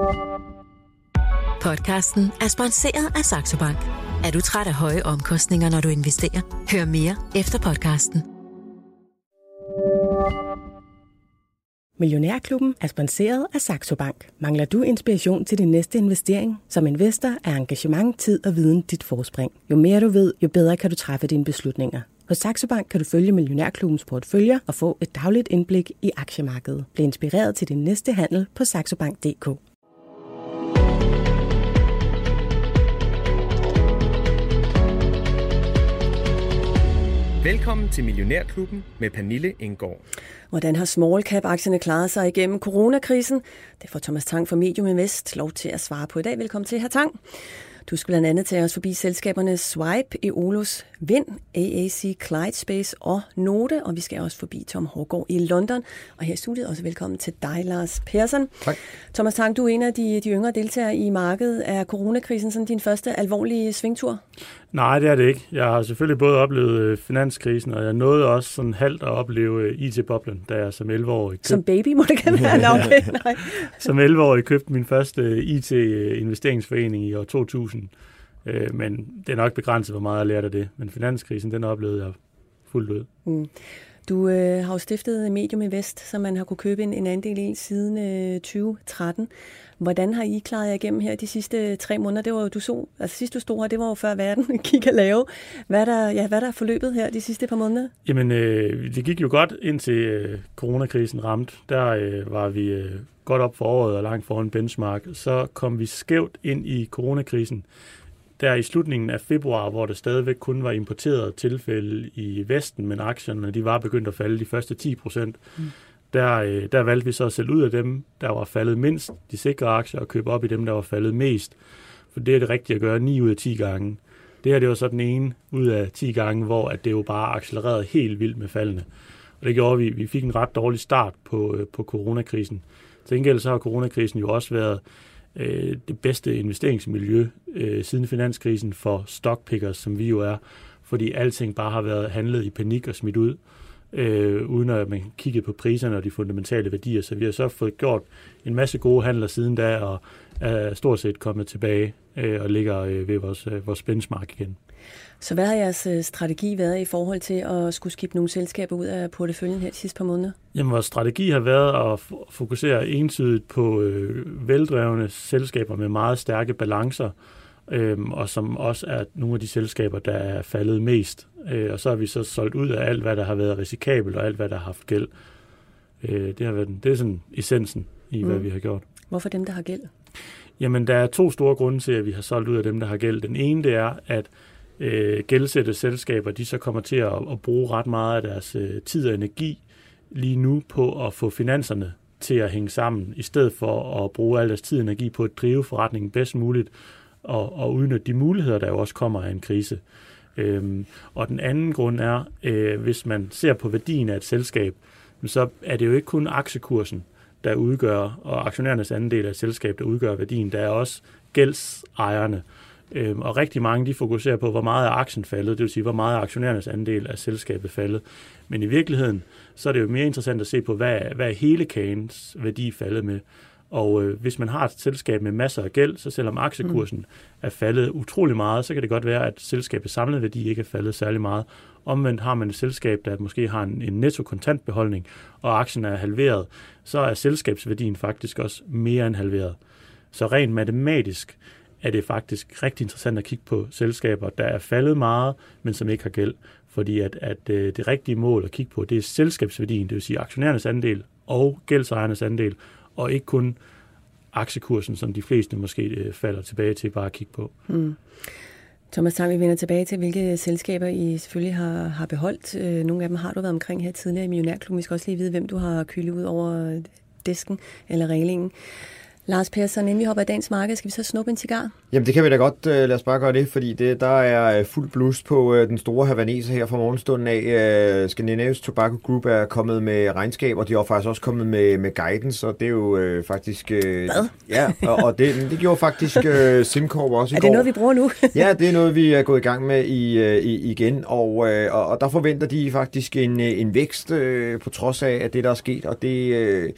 Podcasten er sponsoreret af Saxo Bank. Er du træt af høje omkostninger, når du investerer? Hør mere efter podcasten. Millionærklubben er sponsoreret af Saxo Bank. Mangler du inspiration til din næste investering? Som investor er engagement, tid og viden dit forspring. Jo mere du ved, jo bedre kan du træffe dine beslutninger. Hos Saxo Bank kan du følge Millionærklubbens porteføljer og få et dagligt indblik i aktiemarkedet. Bliv inspireret til din næste handel på saxobank.dk. Velkommen til Millionærklubben med Pernille Enggaard. Hvordan har small cap-aktierne klaret sig igennem coronakrisen? Det får Thomas Tang fra Medium Invest lov til at svare på i dag. Velkommen til, hr. Tang. Du skal blandt andet tage os forbi selskaberne Swipe, Eolus, Vind, AAC, Clydespace og Note, og vi skal også forbi Tom Hårgaard i London. Og her i studiet også velkommen til dig, Lars Persson. Tak. Thomas Tang, du er en af de yngre deltagere i markedet. Er coronakrisen sådan din første alvorlige svingtur? Nej, det er det ikke. Jeg har selvfølgelig både oplevet finanskrisen, og jeg nåede også sådan halvt at opleve IT-boblen, da jeg som 11-årig købte... Som baby må det gerne være? Okay, nej. Som 11-årig købte min første IT-investeringsforening i år 2000. Men det er nok begrænset, hvor meget jeg lærte af det. Men finanskrisen, den oplevede jeg fuldt ud. Mm. Du har jo stiftet Medium Invest, som man har kunne købe en andel i siden 2013. Hvordan har I klaret jer igennem her de sidste 3 måneder? Det var jo, sidst du stod her, det var jo før verden gik at lave. Hvad er der forløbet her de sidste par måneder? Jamen, det gik jo godt indtil coronakrisen ramte. Der var vi godt op for året og langt foran benchmark. Så kom vi skævt ind i coronakrisen. Der i slutningen af februar, hvor der stadigvæk kun var importeret tilfælde i Vesten, men aktierne de var begyndt at falde de første 10%. Der valgte vi så at sælge ud af dem, der var faldet mindst, de sikre aktier, og købe op i dem, der var faldet mest. For det er det rigtige at gøre 9 ud af 10 gange. Det her det var så den ene ud af 10 gange, hvor at det jo bare accelererede helt vildt med faldene. Og det gjorde vi fik en ret dårlig start på coronakrisen. Til gengæld så har coronakrisen jo også været det bedste investeringsmiljø siden finanskrisen for stockpickers, som vi jo er, fordi alting bare har været handlet i panik og smidt ud, uden at man kiggede på priserne og de fundamentale værdier. Så vi har så fået gjort en masse gode handler siden da, og er stort set kommet tilbage og ligger ved vores benchmark igen. Så hvad har jeres strategi været i forhold til at skulle skifte nogle selskaber ud af porteføljen her de sidste par måneder? Jamen, vores strategi har været at fokusere entydigt på veldrevne selskaber med meget stærke balancer, og som også er nogle af de selskaber, der er faldet mest. Og så har vi så solgt ud af alt, hvad der har været risikabelt, og alt, hvad der har haft gæld. Det er sådan essensen i, hvad vi har gjort. Hvorfor dem, der har gæld? Jamen, der er 2 store grunde til, at vi har solgt ud af dem, der har gæld. Den ene, det er, at gældsætte selskaber, de så kommer til at bruge ret meget af deres tid og energi lige nu på at få finanserne til at hænge sammen, i stedet for at bruge al deres tid og energi på at drive forretningen bedst muligt og udnytte de muligheder, der jo også kommer af en krise. Og den anden grund er, hvis man ser på værdien af et selskab, så er det jo ikke kun aktiekursen, der udgør, og aktionærernes andel af et selskab, der udgør værdien. Der er også gældsejerne. Og rigtig mange de fokuserer på, hvor meget er aktien faldet, det vil sige, hvor meget er aktionærernes andel af selskabet faldet. Men i virkeligheden, så er det jo mere interessant at se på, hvad er hele kagens værdi faldet med. Og hvis man har et selskab med masser af gæld, så selvom aktiekursen er faldet utrolig meget, så kan det godt være, at selskabets samlede værdi ikke er faldet særlig meget. Omvendt har man et selskab, der måske har en netto kontantbeholdning, og aktien er halveret, så er selskabsværdien faktisk også mere end halveret. Så rent matematisk er det faktisk rigtig interessant at kigge på selskaber, der er faldet meget, men som ikke har gæld. Fordi at det rigtige mål at kigge på, det er selskabsværdien, det vil sige aktionærernes andel og gældsejernes andel, og ikke kun aktiekursen, som de fleste måske falder tilbage til bare at kigge på. Thomas Tang, vi vender tilbage til, hvilke selskaber I selvfølgelig har beholdt. Nogle af dem har du været omkring her tidligere i Millionærklubben. Vi skal også lige vide, hvem du har kylet ud over disken eller reglingen. Lars Persson, inden vi hopper i dagens marked, skal vi så snuppe en cigar? Jamen det kan vi da godt. Lad os bare gøre det, fordi der er fuld blus på den store havaneser her fra morgenstunden af. Scandinavian Tobacco Group er kommet med regnskab, og de er faktisk også kommet med guidance, og det er jo faktisk... Hvad? Ja, og det gjorde faktisk SimCorp også i går. Er det noget, vi bruger nu? Ja, det er noget, vi er gået i gang med igen, og der forventer de faktisk en vækst på trods af det, der er sket, og det...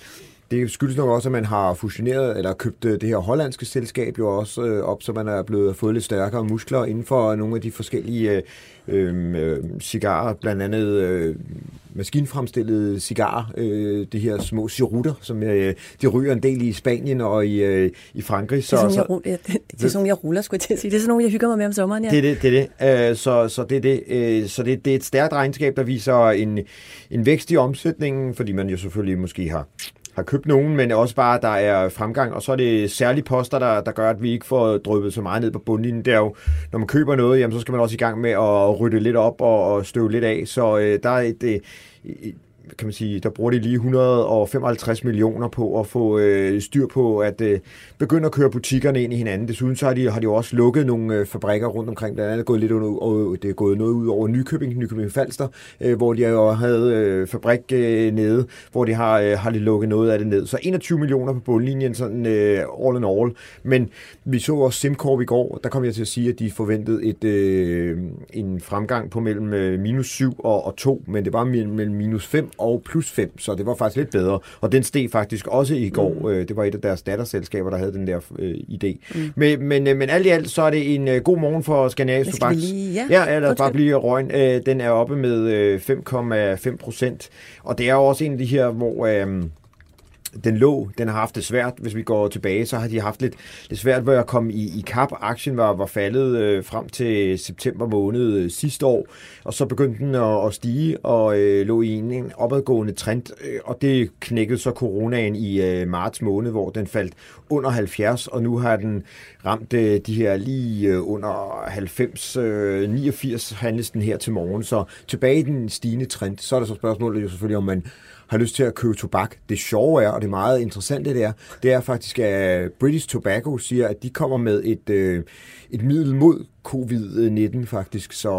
det skyldes nok også, at man har fusioneret eller købt det her hollandske selskab jo også op, så man er fået lidt stærkere muskler inden for nogle af de forskellige cigarer, blandt andet maskinfremstillede cigarer, de her små cirutter, som de ryger en del i Spanien og i Frankrig. Det er sådan, jeg ruller, skulle jeg til at sige. Det er sådan nogle, jeg hygger mig med om sommeren, ja. Det er det. Så det er et stærkt regnskab, der viser en vækst i omsætningen, fordi man jo selvfølgelig måske har købt nogen, men også bare, der er fremgang, og så er det særlige poster, der gør, at vi ikke får drøbet så meget ned på bundlinjen. Det er jo, når man køber noget, jamen, så skal man også i gang med at rydde lidt op og støve lidt af, så der er kan man sige, der bruger de lige 155 millioner på at få styr på at begynde at køre butikkerne ind i hinanden. Desuden så har de jo også lukket nogle fabrikker rundt omkring, blandt andet det er gået noget ud over Nykøbing Falster, hvor de jo havde fabrik nede, hvor de har de lukket noget af det ned. Så 21 millioner på bundlinjen, sådan all in all. Men vi så også SimCorp i går, der kom jeg til at sige, at de forventede en fremgang på mellem -7 og 2, men det var mellem -5 og +5, så det var faktisk lidt bedre. Og den steg faktisk også i går. Det var et af deres datterselskaber, der havde den der idé. Men alt i alt, så er det en god morgen for Skandinavisk Tobak. Ja, lad os bare blive røgen. Den er oppe med 5,5%. Og det er jo også en af de her, hvor den har haft det svært. Hvis vi går tilbage, så har de haft lidt svært ved at komme i kap. Aktien var faldet frem til september måned sidste år, og så begyndte den at stige og lå i en opadgående trend, og det knækkede så coronaen i marts måned, hvor den faldt under 70, og nu har den ramt de her lige under 90, 89 handles den her til morgen, så tilbage i den stigende trend. Så er der så spørgsmålet jo selvfølgelig, om man har lyst til at købe tobak. Det sjove er, og det er meget interessante, det er faktisk, at British Tobacco siger, at de kommer med et middel mod covid-19 faktisk, så,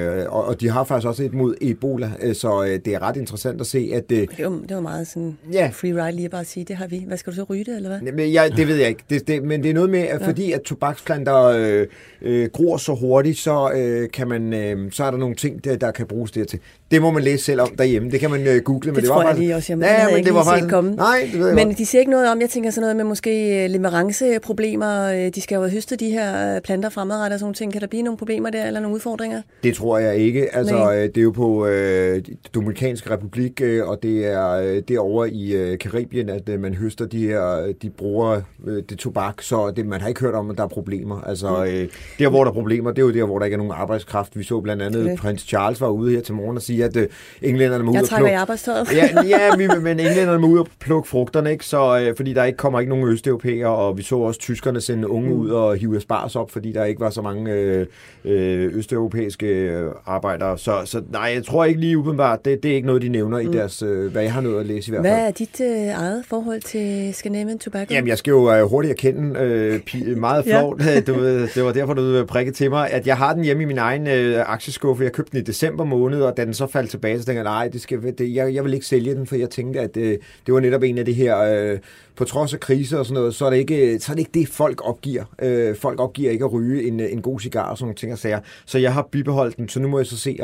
og de har faktisk også et mod Ebola, så det er ret interessant at se, at det var meget sådan free ride lige at bare sige, det har vi. Hvad skal du så ryge det, eller hvad? Men det ved jeg ikke, men det er noget med, at fordi at tobaksplanter gror så hurtigt, så kan man, så er der nogle ting, der kan bruges dertil. Det må man læse selv om derhjemme, det kan man google, men det tror jeg lige også, men det var faktisk komme. Nej, det ved jeg men godt. De siger ikke noget om, jeg tænker sådan noget med måske leveranceproblemer, de skal jo høste de her planter fremadrettet og sådan nogle ting. Kan der blive nogle problemer der, eller nogle udfordringer? Det tror jeg ikke. Altså, det er jo på Dominikanske Republik, og det er derovre i Karibien, at man høster de bruger det tobak, så man har ikke hørt om, at der er problemer. Altså, der hvor der er problemer, det er jo der, hvor der ikke er nogen arbejdskraft. Vi så blandt andet, prins Charles var ude her til morgen og sige, at englænderne må ud og plukke. Jeg trækker i arbejdstøjet. men englænderne må ud og plukke frugterne, ikke? Så, fordi der kommer ikke nogen østeuropæere, og vi så også tyskerne sende unge ud og hive spars op, fordi der ikke var så mange østeuropæiske arbejdere. Så nej, jeg tror ikke lige udenbart, det er ikke noget, de nævner i deres, hvad jeg har nået at læse i hvert fald. Hvad er dit eget forhold til Scandinavian Tobacco? Jamen, jeg skal jo hurtigt erkende, meget flot, det var derfor, du prikkede til mig, at jeg har den hjemme i min egen aktieskuffe. Jeg købte den i december måned, og da den så faldt tilbage, så tænkte jeg, jeg vil ikke sælge den, for jeg tænkte, at det var netop en af det her, på trods af kriser og sådan noget, så er det ikke det, folk opgiver. Folk opgiver ikke at ryge en god cigar og sådan nogle ting og sager. Så jeg har bibeholdt den, så nu må jeg så se,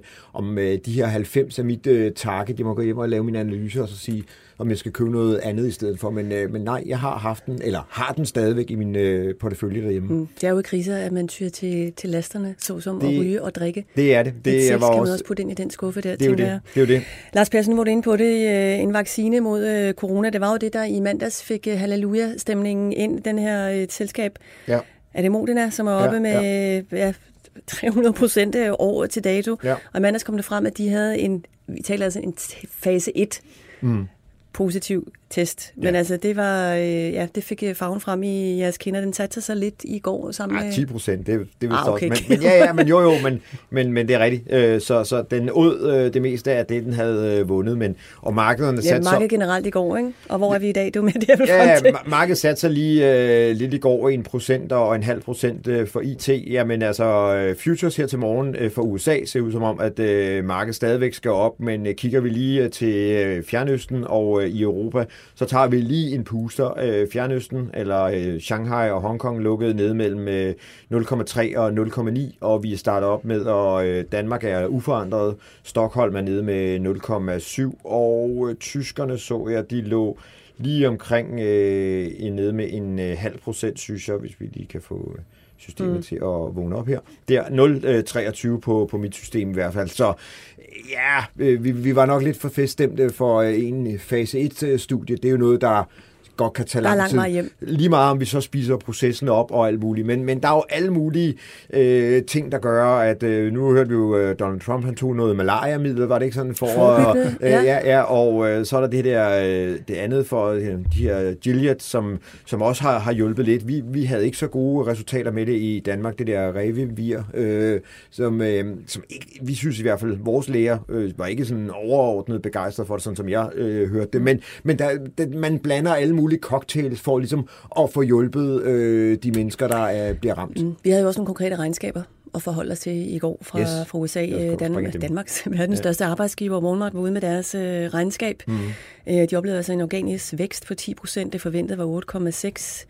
om de her 90 er mit target. Jeg må gå hjem og lave min analyse og så sige, om jeg skal købe noget andet i stedet for. Men nej, jeg har haft den, eller har den stadigvæk i min portefølje derhjemme. Det er jo i kriser, at man tyrer til lasterne, såsom at ryge og drikke. Det er det. Det kan man også putte ind i den skuffe der, tænker jeg. Det er jo det. Lars Persson, nu var du inde på det. En vaccine mod corona, det var jo det, der i mandags fik halleluja-stemningen ind, den her et selskab. Ja. Er det Modena, som er oppe med 300% år til dato? Ja. Og i mandags kom det frem, at de havde en fase 1 positiv test. Men altså, det var, det fik farven frem i jeres kinder. Den satte sig så lidt i går sammen med 10%, det vidste okay. Også. Men det er rigtigt. Så den åd det meste af det, den havde vundet. Og markederne satte markedet generelt i går, ikke? Og hvor er vi i dag? Det var med det, markedet satte sig lige lidt i går 1% og 0,5% for IT. Jamen altså, futures her til morgen for USA ser ud som om, at markedet stadigvæk skal op, men kigger vi lige til Fjernøsten og i Europa, så tager vi lige en puster. Fjernøsten, eller Shanghai og Hongkong lukkede ned mellem 0,3 og 0,9, og vi starter op med, og Danmark er uforandret. Stockholm er nede med 0,7, og tyskerne så jeg, de lå lige omkring nede med 0,5%, synes jeg, hvis vi lige kan få systemet til at vågne op her. Det er 0,23 på mit system i hvert fald. Så ja, vi var nok lidt for feststemte for en fase 1-studie. Det er jo noget, der godt kan tage lang tid. Lige meget om vi så spiser processen op og alt muligt. Men der er jo alle mulige ting, der gør, at nu hørte vi jo, Donald Trump, han tog noget malaria-middel, var det ikke sådan? Og så er der det andet for de her Gilead, som også har hjulpet lidt. Vi havde ikke så gode resultater med det i Danmark, det der Revivir, som ikke, vi synes i hvert fald, vores læger var ikke sådan overordnet begejstret for det, sådan som jeg hørte det. Men man blander alle mulige cocktails for ligesom at få hjulpet de mennesker, der bliver ramt. Vi havde jo også nogle konkrete regnskaber at forholde os til i går fra USA. Danmarks verdens største arbejdsgiver, Walmart, var ude med deres regnskab. De oplevede altså en organisk vækst på 10%. Det forventede var 8,6%.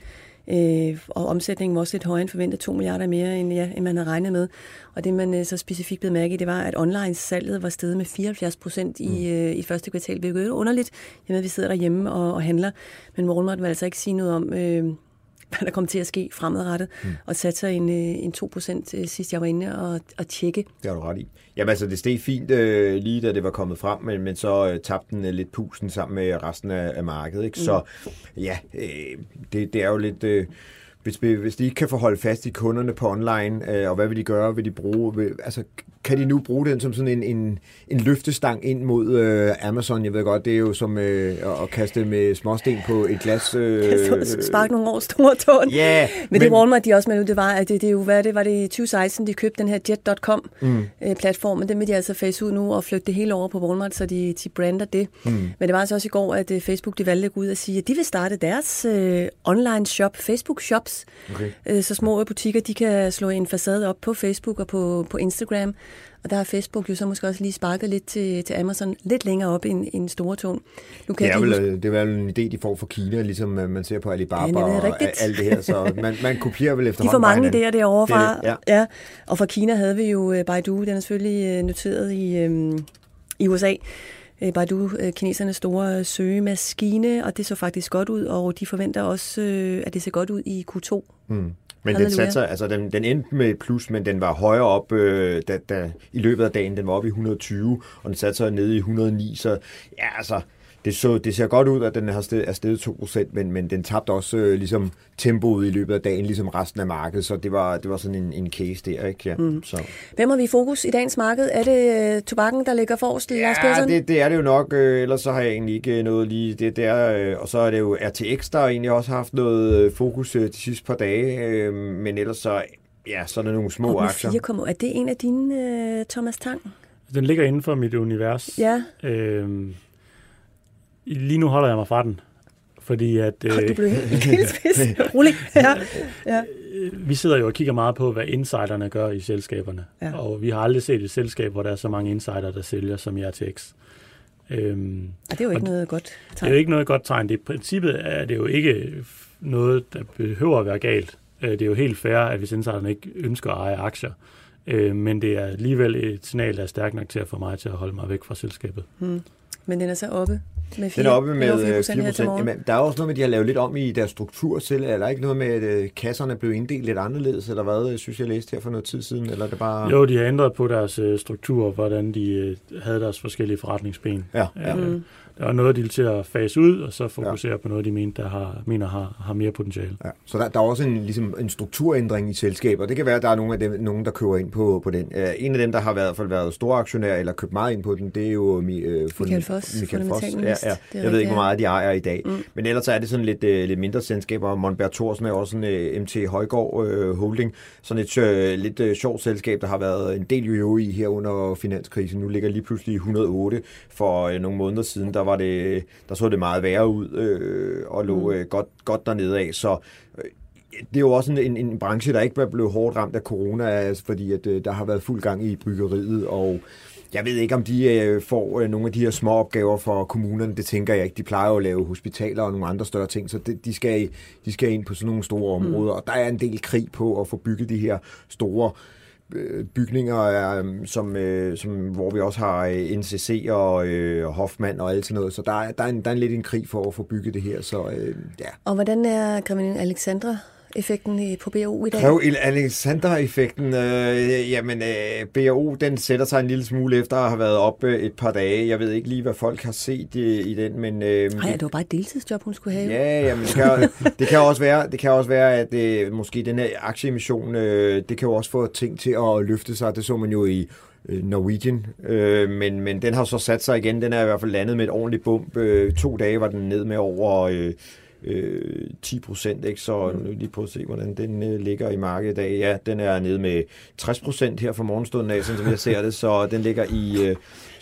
Og omsætningen var også lidt højere end forventet, 2 milliarder mere, end man havde regnet med. Og det, man så specifikt blev mærke i, det var, at online-salget var steget med 74% i første kvartal. Det er jo underligt, at vi sidder derhjemme og handler, men Walmart vil altså ikke sige noget om, hvad der kommer til at ske fremadrettet, og satte sig en 2% sidst jeg var inde og tjekke. Det har du ret i. Jamen altså, det steg fint lige da det var kommet frem, men så tabte den lidt pusten sammen med resten af markedet. Ikke? Så ja, det er jo lidt... Hvis de ikke kan få holdt fast i kunderne på online, og hvad vil de gøre? Vil de bruge... Altså, kan de nu bruge den som sådan en løftestang ind mod Amazon? Jeg ved godt, det er jo som at kaste med småsten på et glas. Sparke nogle år store tårn. Yeah, men det Walmart, de også med nu, det var, at det er jo, var det i 2016, de købte den her Jet.com platform, men den vil de altså face ud nu og flytte det hele over på Walmart, så de brander det. Men det var altså også i går, at Facebook, de valgte at gå ud og sige, at de vil starte deres online shop, Facebook Shops, så små butikker, de kan slå en facade op på Facebook og på Instagram. Og der har Facebook jo så måske også lige sparket lidt til Amazon lidt længere op end store tårn. Det er vel en idé, de får for Kina, ligesom man ser på Alibaba og alt det her. Så man kopierer vel efterhånden. De får mange idéer derovre fra. Ja. Og fra Kina havde vi jo Baidu, den er selvfølgelig noteret i USA. Baidu, kinesernes store søgemaskine, og det så faktisk godt ud, og de forventer også, at det ser godt ud i Q2. Men den satte sig, altså den endte med plus, men den var højere op, i løbet af dagen, den var oppe i 120, og den satte sig nede i 109, så ja, altså, det ser godt ud, at den er steget 2%, men den tabte også ligesom tempoet i løbet af dagen, ligesom resten af markedet, så det var sådan en case der, ikke? Ja, så. Hvem har vi i fokus i dagens marked? Er det tobakken, der ligger forrest, Lars Persson? Ja, det er det jo nok, ellers så har jeg egentlig ikke noget lige det der, og så er det jo RTX, der egentlig også har haft noget fokus de sidste par dage, men ellers så, ja, så er der nogle små aktier. Er det en af dine, Thomas Tang? Den ligger inden for mit univers. Ja. Lige nu holder jeg mig fra den, fordi at... Du blev helt spids. Rolig. Ja. Vi sidder jo og kigger meget på, hvad insiderne gør i selskaberne. Ja. Og vi har aldrig set et selskab, hvor der er så mange insider, der sælger som i RTX. Og det er jo ikke noget godt tegn. Det er jo ikke noget godt tegn. I princippet er det jo ikke noget, der behøver at være galt. Det er jo helt fair, at hvis insiderne ikke ønsker at eje aktier. Men det er alligevel et signal, der er stærkt nok til at få mig til at holde mig væk fra selskabet. Men den er så oppe med 4%. Den er oppe med 4%. Jamen, der er også noget med, at de har lavet lidt om i deres struktur selv. Eller ikke noget med, at kasserne blev inddelt lidt anderledes, eller hvad, synes jeg læste her for noget tid siden? Eller det bare... Jo, de har ændret på deres struktur, hvordan de havde deres forskellige forretningsben. Ja. Der var noget, de ville til at fase ud, og så fokusere på noget, de mener har mere potentiale. Ja. Så der er også en strukturændring i selskaber. Det kan være, at der er nogen der køber ind på den. En af dem, der har i hvert fald været store aktionær, eller købt meget ind på den, det er jo Michael Foss. Ja. Jeg ved ikke, hvor meget de ejer i dag. Men ellers er det sådan lidt mindre selskaber. Monberg Thorsen er også en MT Højgaard Holding. Sådan et lidt sjovt selskab, der har været en del jo i her under finanskrisen. Nu ligger lige pludselig 108 for nogle måneder siden. Der så det meget værre ud og lå godt dernede af. Så det er jo også en branche, der ikke blev hårdt ramt af corona, fordi at der har været fuld gang i byggeriet, og jeg ved ikke, om de får nogle af de her små opgaver for kommunerne. Det tænker jeg ikke. De plejer jo at lave hospitaler og nogle andre større ting, så de skal ind på sådan nogle store områder. Og der er en del krig på at få bygget de her store bygninger, hvor vi også har NCC og Hoffmann og alt sådan noget. Så der er lidt en krig for at få bygget det her. Så, ja. Og hvordan er Grevinde Alexandra-effekten på BAO i dag? Alexandra-effekten, BAO, den sætter sig en lille smule efter at have været oppe et par dage. Jeg ved ikke lige, hvad folk har set i den, men... Nej, det var bare et deltidsjob, hun skulle have. Ja, men det kan også være, at måske den her aktieemission, det kan jo også få ting til at løfte sig. Det så man jo i Norwegian, men den har så sat sig igen. Den er i hvert fald landet med et ordentligt bump. 2 dage var den ned med over 10%, ikke? Så nu lige prøve at se, hvordan den ligger i markedet i dag. Ja, den er nede med 60% her fra morgenstunden af, sådan som jeg ser det, så den ligger i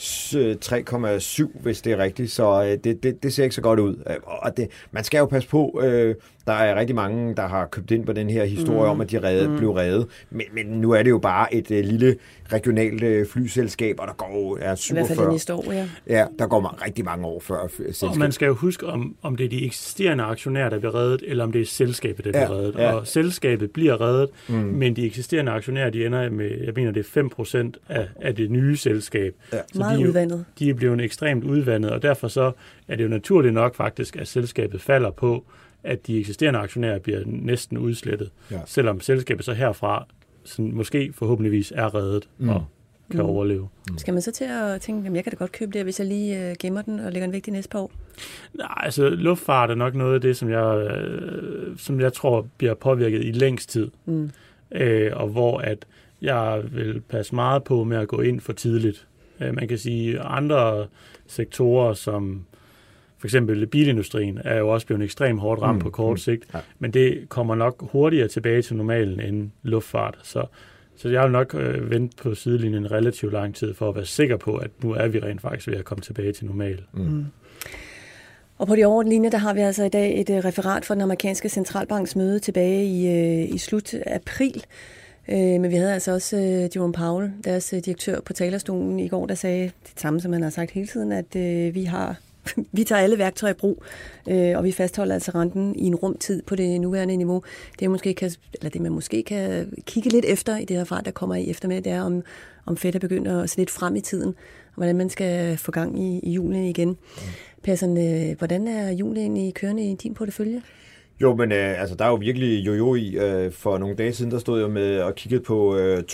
3,7, hvis det er rigtigt, så det ser ikke så godt ud. Og man skal jo passe på, der er rigtig mange, der har købt ind på den her historie om, at de blev reddet, men nu er det jo bare et lille regionalt flyselskab, og der går jo 47. I hvert fald næste år, ja. Ja, der går rigtig mange år før selskabet. Og man skal jo huske, om det er de eksisterende aktionærer, der bliver reddet, eller om det er selskabet, der bliver reddet. Ja. Og selskabet bliver reddet, men de eksisterende aktionærer, de ender med, jeg mener, det er 5% af det nye selskab. Ja. Så meget udvandet. De er blevet ekstremt udvandet, og derfor så er det jo naturligt nok faktisk, at selskabet falder på, at de eksisterende aktionærer bliver næsten udslettet, selvom selskabet så herfra sådan, måske forhåbentligvis er reddet og kan overleve. Skal man så til at tænke, jamen jeg kan da godt købe det, hvis jeg lige gemmer den og lægger en vægt i næste par år? Nej, altså luftfart er nok noget af det, som jeg tror bliver påvirket i længst tid. Og hvor at jeg vil passe meget på med at gå ind for tidligt. Man kan sige, andre sektorer som for eksempel bilindustrien er jo også blevet ekstremt hårdt ramt på kort sigt, men det kommer nok hurtigere tilbage til normalen end luftfart. Så jeg vil nok vente på sidelinjen relativt lang tid for at være sikker på, at nu er vi rent faktisk ved at komme tilbage til normal. Og på de overordnede linjer, der har vi altså i dag et referat fra den amerikanske centralbanks møde tilbage i slut april. Men vi havde altså også Jerome Powell, deres direktør, på talerstolen i går, der sagde det samme, som han har sagt hele tiden, at vi tager alle værktøjer i brug, og vi fastholder altså renten i en rumtid på det nuværende niveau. Det man måske kan kigge lidt efter i det her fart, der kommer i eftermiddag, det er, om Fed er begyndt at se lidt frem i tiden, og hvordan man skal få gang i julen igen. Persson, hvordan er julen egentlig kørende i din portefølje? Jo, men altså, der er jo virkelig jojo i. For nogle dage siden, der stod jeg med og kiggede på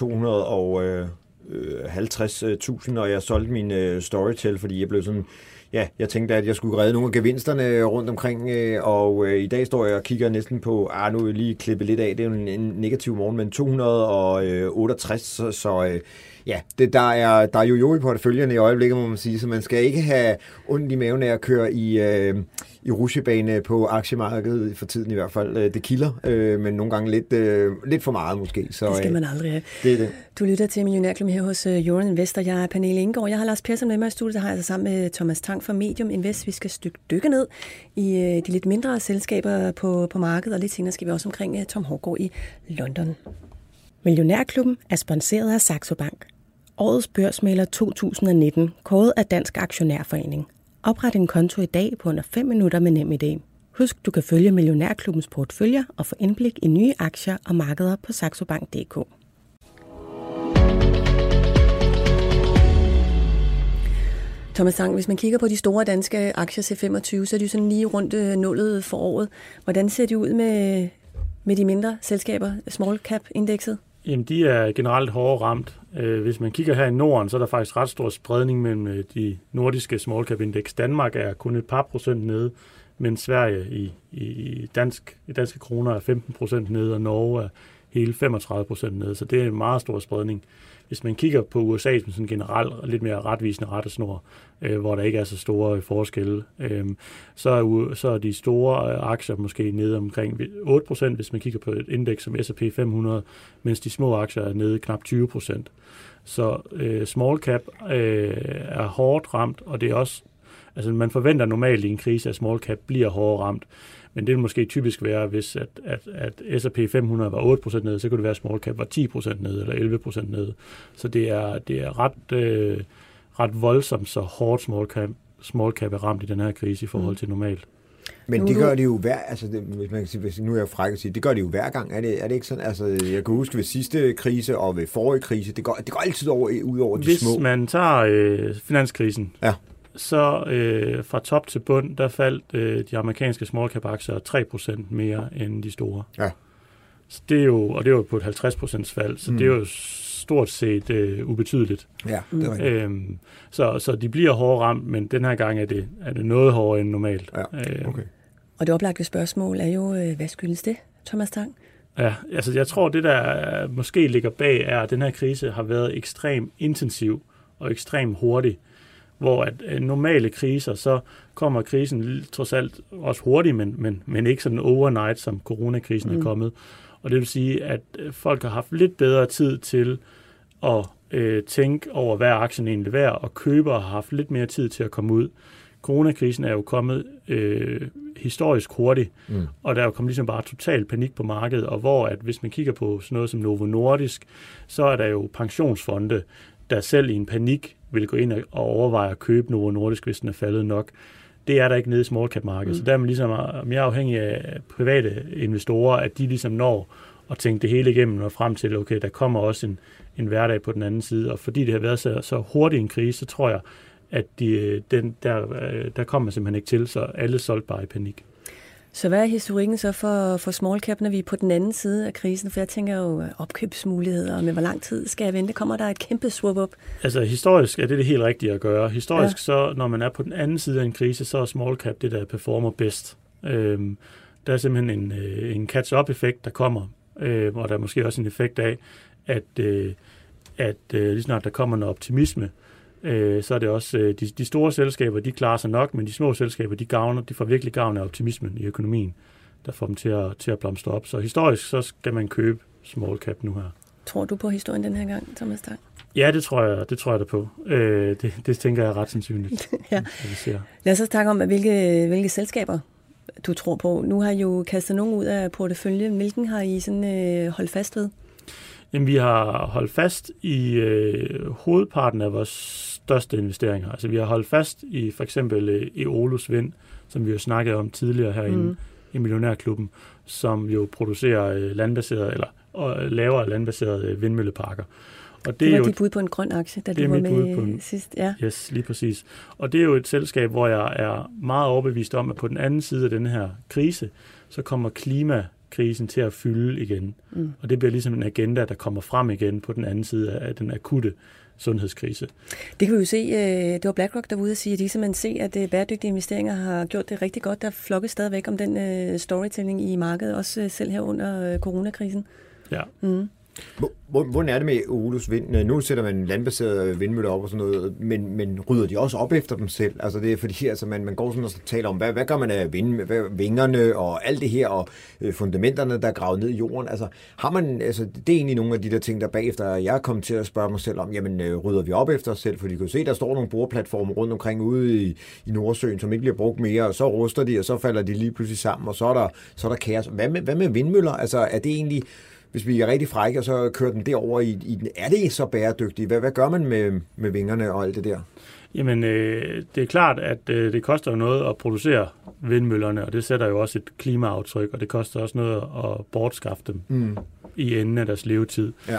250.000, og jeg solgte min Storytel, fordi jeg blev sådan... Ja, jeg tænkte, at jeg skulle redde nogle af gevinsterne rundt omkring, og i dag står jeg og kigger næsten på, nu vil jeg lige klippe lidt af, det er jo en negativ morgen, men 268, så ja, der er jojo i porteføljerne i øjeblikket, må man sige, så man skal ikke have ondt i maven af at køre i rutsjebane på aktiemarkedet for tiden i hvert fald. Det kilder, men nogle gange lidt for meget måske. Så, det skal man aldrig have. Det er det. Du lytter til Millionærklubben her hos Jørgen Invest, og jeg er Pernille Ingegaard. Jeg har Lars Persson med mig i studiet, der har jeg altså sammen med Thomas Tang fra Medium Invest. Vi skal dykke ned i de lidt mindre selskaber på markedet, og lidt senere skal vi også omkring Tom Haugaard i London. Millionærklubben er sponsoreret af Saxo Bank. Årets børsmægler 2019, kåret af Dansk Aktionærforening. Opret en konto i dag på under 5 minutter med NemID. Husk, du kan følge Millionærklubbens porteføljer og få indblik i nye aktier og markeder på saxobank.dk. Thomas Tang, hvis man kigger på de store danske aktier C25, så er de jo sådan lige rundt nullet for året. Hvordan ser det ud med de mindre selskaber, small cap-indekset? Jamen, de er generelt hårdere ramt. Hvis man kigger her i Norden, så er der faktisk ret stor spredning mellem de nordiske small cap indeks. Danmark er kun et par procent nede, mens Sverige i danske kroner er 15% nede, og Norge er hele 35% nede. Så det er en meget stor spredning. Hvis man kigger på USA som sådan generelt og lidt mere retvisende rettesnor, hvor der ikke er så store forskelle, så er de store aktier måske nede omkring 8%, hvis man kigger på et indeks som S&P 500, mens de små aktier er nede knap 20%. Så small cap er hårdt ramt, og det er også, altså man forventer normalt i en krise, at small cap bliver hårdt ramt. Men det vil måske typisk være, hvis at S&P 500 var 8% nede, så kunne det være, at small cap var 10% nede eller 11% nede. Så det er ret voldsomt, så hårdt small cap er ramt i den her krise i forhold til normalt. Men det gør det jo hvis man kan sige, nu er jeg fræk at sige, det gør det jo hver gang. Er det ikke sådan? Altså, jeg kan huske ved sidste krise og ved forrige krise, det går altid ud over de små. Hvis man tager finanskrisen, så fra top til bund, der faldt de amerikanske small cap aktier 3% mere end de store. Ja. Så det er jo på et 50% fald, så det er jo stort set ubetydeligt. Ja, det er rigtigt. Så de bliver hårdt ramt, men den her gang er det noget hårdere end normalt. Ja, okay. Og det oplagte spørgsmål er jo, hvad skyldes det, Thomas Tang? Ja, altså jeg tror, det der måske ligger bag, er, at den her krise har været ekstremt intensiv og ekstremt hurtig. Hvor at normale kriser, så kommer krisen trods alt også hurtigt, men ikke sådan overnight, som coronakrisen er kommet. Og det vil sige, at folk har haft lidt bedre tid til at tænke over, hvad aktien egentlig er værd, og købere har haft lidt mere tid til at komme ud. Coronakrisen er jo kommet historisk hurtigt, og der er jo kommet ligesom bare total panik på markedet, og hvor at hvis man kigger på sådan noget som Novo Nordisk, så er der jo pensionsfonde, der selv i en panik vil gå ind og overveje at købe Novo Nordisk, hvis den er faldet nok. Det er der ikke nede i small cap markedet. Så der er man ligesom mere afhængig af private investorer, at de ligesom når at tænke det hele igennem og frem til, okay, der kommer også en hverdag på den anden side. Og fordi det har været så hurtigt en krise, så tror jeg, at der kommer simpelthen ikke til, så alle solgte bare i panik. Så hvad er historikken så for small cap, når vi er på den anden side af krisen? For jeg tænker jo opkøbsmuligheder, men hvor lang tid skal jeg vente? Kommer der et kæmpe swap op? Altså historisk er det helt rigtige at gøre. Historisk så, når man er på den anden side af en krise, så er small cap det, der performer bedst. Der er simpelthen en catch-up-effekt, der kommer, og der er måske også en effekt af, at lige snart der kommer noget optimisme, så er det også, de store selskaber, de klarer sig nok, men de små selskaber, de får virkelig gavn af optimismen i økonomien, der får dem til at blomstre op. Så historisk, så skal man købe small cap nu her. Tror du på historien den her gang, Thomas Tang? Ja, det tror jeg da på. Det tænker jeg er ret sandsynligt. Ja. Lad os snakke om, hvilke selskaber du tror på. Nu har I jo kastet nogen ud af porteføljen. Hvilken har I sådan holdt fast ved? Jamen, vi har holdt fast i hovedparten af vores største investeringer. Altså, vi har holdt fast i for eksempel Eolus Vind, som vi jo snakkede om tidligere herinde i Millionærklubben, som jo producerer landbaserede og laver landbaserede vindmølleparker. Og det var dit bud på en grøn aktie, da du var med sidst. Ja. Yes, lige præcis. Og det er jo et selskab, hvor jeg er meget overbevist om, at på den anden side af den her krise, så kommer klimakrisen til at fylde igen. Og det bliver ligesom en agenda, der kommer frem igen på den anden side af den akutte sundhedskrise. Det kan vi jo se. Det var BlackRock, der var ude at sige, at de simpelthen se, at bæredygtige investeringer har gjort det rigtig godt. Der flokkes stadigvæk om den storytelling i markedet, også selv her under coronakrisen. Ja. Hvordan er det med Eolus Vind? Nu sætter man landbaserede vindmøller op og sådan noget, men rydder de også op efter dem selv? Altså det er fordi, altså man går sådan og taler om, hvad gør man af vingerne og alt det her, og fundamenterne, der er gravet ned i jorden? Altså har man, altså det er egentlig nogle af de der ting, der bagefter jeg er kommet til at spørge mig selv om, jamen rydder vi op efter os selv? For de kan jo se, der står nogle boreplatforme rundt omkring ude i Nordsøen, som ikke bliver brugt mere, og så ruster de, og så falder de lige pludselig sammen, og så er der kaos. Hvad med vindmøller? Altså er det egentlig... Hvis vi er rigtig frække, og så kører den derover i den, er det så bæredygtigt? Hvad gør man med vingerne og alt det der? Jamen, det er klart, at det koster jo noget at producere vindmøllerne, og det sætter jo også et klimaaftryk, og det koster også noget at bortskaffe dem i enden af deres levetid. Ja.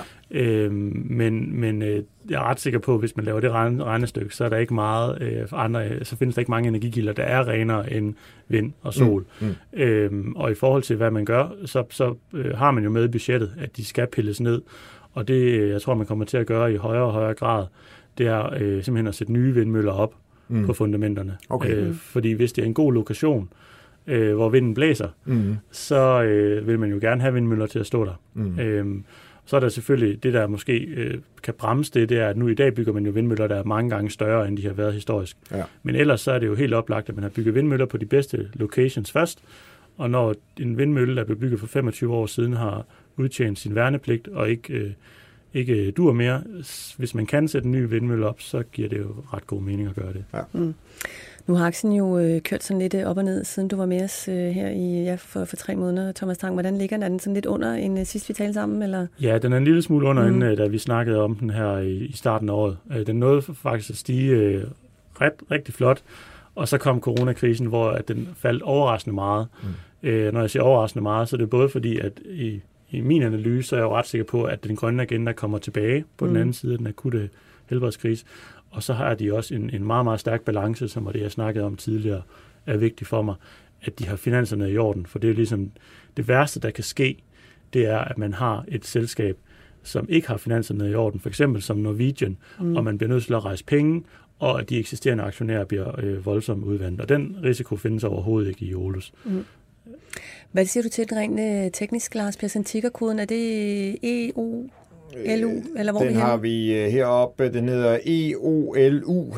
Men jeg er ret sikker på, at hvis man laver det regnestykke, så er der ikke meget så findes der ikke mange energikilder, der er renere end vind og sol. Og i forhold til, hvad man gør, så har man jo med i budgettet, at de skal pilles ned. Og det, jeg tror, man kommer til at gøre i højere og højere grad, det er simpelthen at sætte nye vindmøller op på fundamenterne. Okay. Fordi hvis det er en god lokation, hvor vinden blæser, så vil man jo gerne have vindmøller til at stå der. Så er der selvfølgelig det, der måske kan bremse det er, at nu i dag bygger man jo vindmøller, der er mange gange større, end de har været historisk. Ja. Men ellers så er det jo helt oplagt, at man har bygget vindmøller på de bedste locations først, og når en vindmølle, der blev bygget for 25 år siden, har udtjent sin værnepligt og ikke dur mere, hvis man kan sætte en ny vindmølle op, så giver det jo ret god mening at gøre det. Ja. Nu har aktien jo kørt sådan lidt op og ned, siden du var med os her for 3 måneder, Thomas Tang. Hvordan ligger den? Er den sådan lidt under end sidst vi talte sammen? Eller? Ja, den er en lille smule under, end da vi snakkede om den her i starten af året. Den nåede faktisk at stige rigtig flot, Og så kom coronakrisen, hvor at den faldt overraskende meget. Når jeg siger overraskende meget, så er det både fordi, at i min analyse, så er jeg jo ret sikker på, at den grønne agenda kommer tilbage på den anden side af den akutte helbredskrise. Og så har de også en meget, meget stærk balance, som var det, jeg snakkede om tidligere, er vigtigt for mig, at de har finanserne i orden. For det er ligesom det værste, der kan ske, det er, at man har et selskab, som ikke har finanserne i orden, for eksempel som Norwegian, og man bliver nødt til at rejse penge, og at de eksisterende aktionærer bliver voldsomt udvandet. Og den risiko findes overhovedet ikke i Eolus. Hvad siger du til den rent teknisk, Lars Persson? Tickerkoden, er det EOLU, eller hvor den har vi heroppe, den hedder EOLU.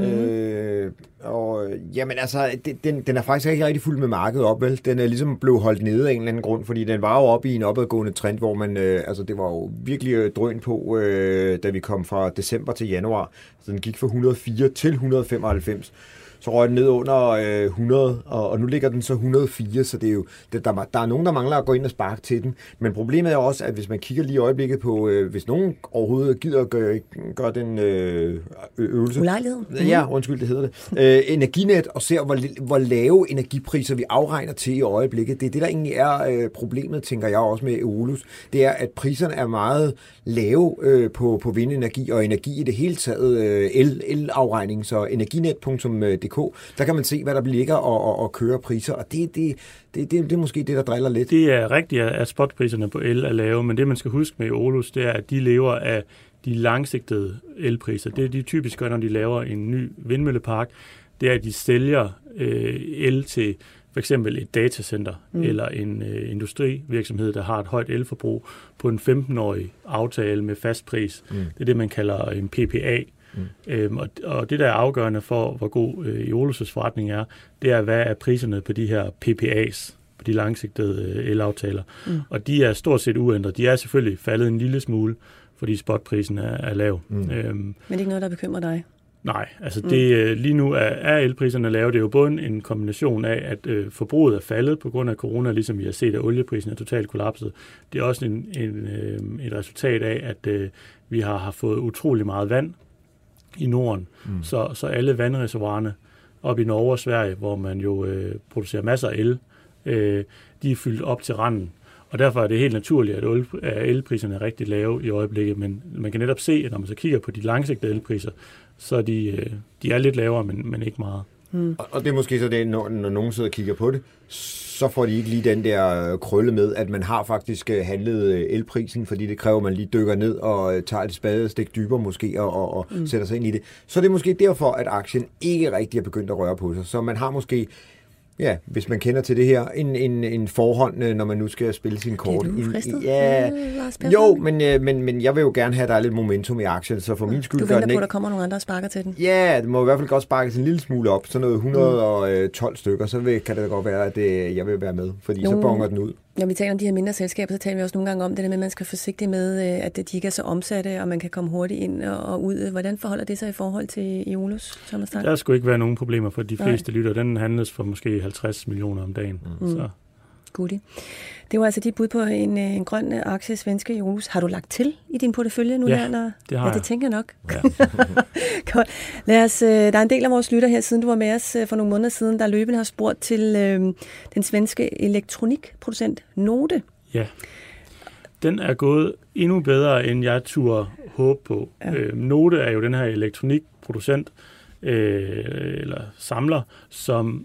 Og jamen altså, den er faktisk ikke rigtig fuldt med markedet op, vel? Den er ligesom blevet holdt nede af en eller anden grund, fordi den var jo oppe i en opadgående trend, hvor man, altså det var jo virkelig drøn på, da vi kom fra december til januar. Så den gik fra 104 til 195. Så røg den ned under 100, og nu ligger den så 104, så det er jo, der er nogen, der mangler at gå ind og sparke til den. Men problemet er også, at hvis man kigger lige i øjeblikket på, hvis nogen overhovedet gider at gøre den øvelse. Ulejlighed. Ja, undskyld, det hedder det. Energinet, og ser, hvor lave energipriser vi afregner til i øjeblikket. Det er det, der egentlig er problemet, tænker jeg også med Eolus. Det er, at priserne er meget lave på vindenergi og energi i det hele taget. El-afregning, så energinet.dk. Der kan man se, hvad der ligger og kører priser, og det er måske det, der driller lidt. Det er rigtigt, at spotpriserne på el er lave, men det, man skal huske med Eolus, det er, at de lever af de langsigtede elpriser. Det de typisk gør, når de laver en ny vindmøllepark, det er, at de sælger el til for eksempel et datacenter eller en industrivirksomhed, der har et højt elforbrug på en 15-årig aftale med fast pris. Det er det, man kalder en PPA. Og det, der er afgørende for, hvor god Eolus' forretning er, det er, hvad er priserne på de her PPA's, på de langsigtede elaftaler. Og de er stort set uændret. De er selvfølgelig faldet en lille smule, fordi spotprisen er lav. Men det er ikke noget, der bekymrer dig? Nej, altså lige nu er elpriserne lave. Det er jo både en kombination af, at forbruget er faldet på grund af corona, ligesom vi har set, at olieprisen er totalt kollapset. Det er også et resultat af, at vi har fået utrolig meget vand i Norden, så alle vandreservoirerne op i Norge og Sverige, hvor man jo producerer masser af el, de er fyldt op til randen. Og derfor er det helt naturligt, at elpriserne er rigtig lave i øjeblikket, men man kan netop se, at når man så kigger på de langsigtede elpriser, så er de er lidt lavere, men ikke meget. Og det er måske så det, når nogen sidder og kigger på det, så får de ikke lige den der krølle med, at man har faktisk handlet elprisen, fordi det kræver, at man lige dykker ned og tager et spadestik dybere måske og sætter sig ind i det. Så det er måske derfor, at aktien ikke rigtig er begyndt at røre på sig. Så man har måske, ja, hvis man kender til det her, en forhånd, når man nu skal spille sin kort. Er du fristet? Ja, jo, men jeg vil jo gerne have, at der er lidt momentum i aktien, så for min skyld... Du venter på, at der kommer nogle andre og sparker til den? Ja, det må i hvert fald godt sparkes en lille smule op, så noget 112 stykker, så kan det godt være, at jeg vil være med, fordi så bonger den ud. Når vi taler om de her mindre selskaber, så taler vi også nogle gange om det der med, at man skal være forsigtig med, at de ikke er så omsatte, og man kan komme hurtigt ind og ud. Hvordan forholder det sig i forhold til Eolus, Thomas Tang? Der skulle ikke være nogen problemer for de fleste lytter. Den handles for måske 50 millioner om dagen. Så. Goodie. Det var altså dit bud på en grøn aktie, svenske Eolus. Har du lagt til i din portefølje nu? Ja, her, det har jeg. Det tænker jeg nok. Ja. Lad os, der er en del af vores lytter her, siden du var med os for nogle måneder siden, der løbende har spurgt til den svenske elektronikproducent Node. Ja, den er gået endnu bedre, end jeg turde håbe på. Ja. Node er jo den her elektronikproducent, eller samler, som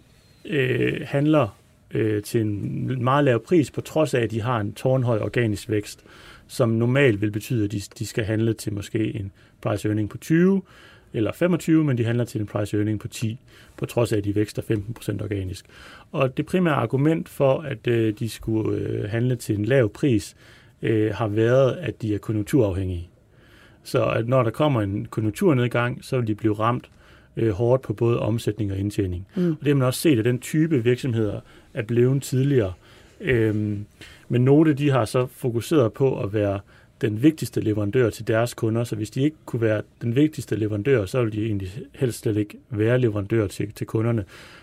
handler til en meget lav pris, på trods af, at de har en tårnhøj organisk vækst, som normalt vil betyde, at de skal handle til måske en price earning på 20 eller 25, men de handler til en price earning på 10, på trods af, at de vækster 15% organisk. Og det primære argument for, at de skulle handle til en lav pris, har været, at de er konjunkturafhængige. Så at når der kommer en konjunkturnedgang, så vil de blive ramt hårdt på både omsætning og indtjening. Og det har man også set, at den type virksomheder er blevet tidligere. Men Node, de har så fokuseret på at være den vigtigste leverandør til deres kunder, så hvis de ikke kunne være den vigtigste leverandør, så ville de egentlig helst slet ikke være leverandør til kunderne.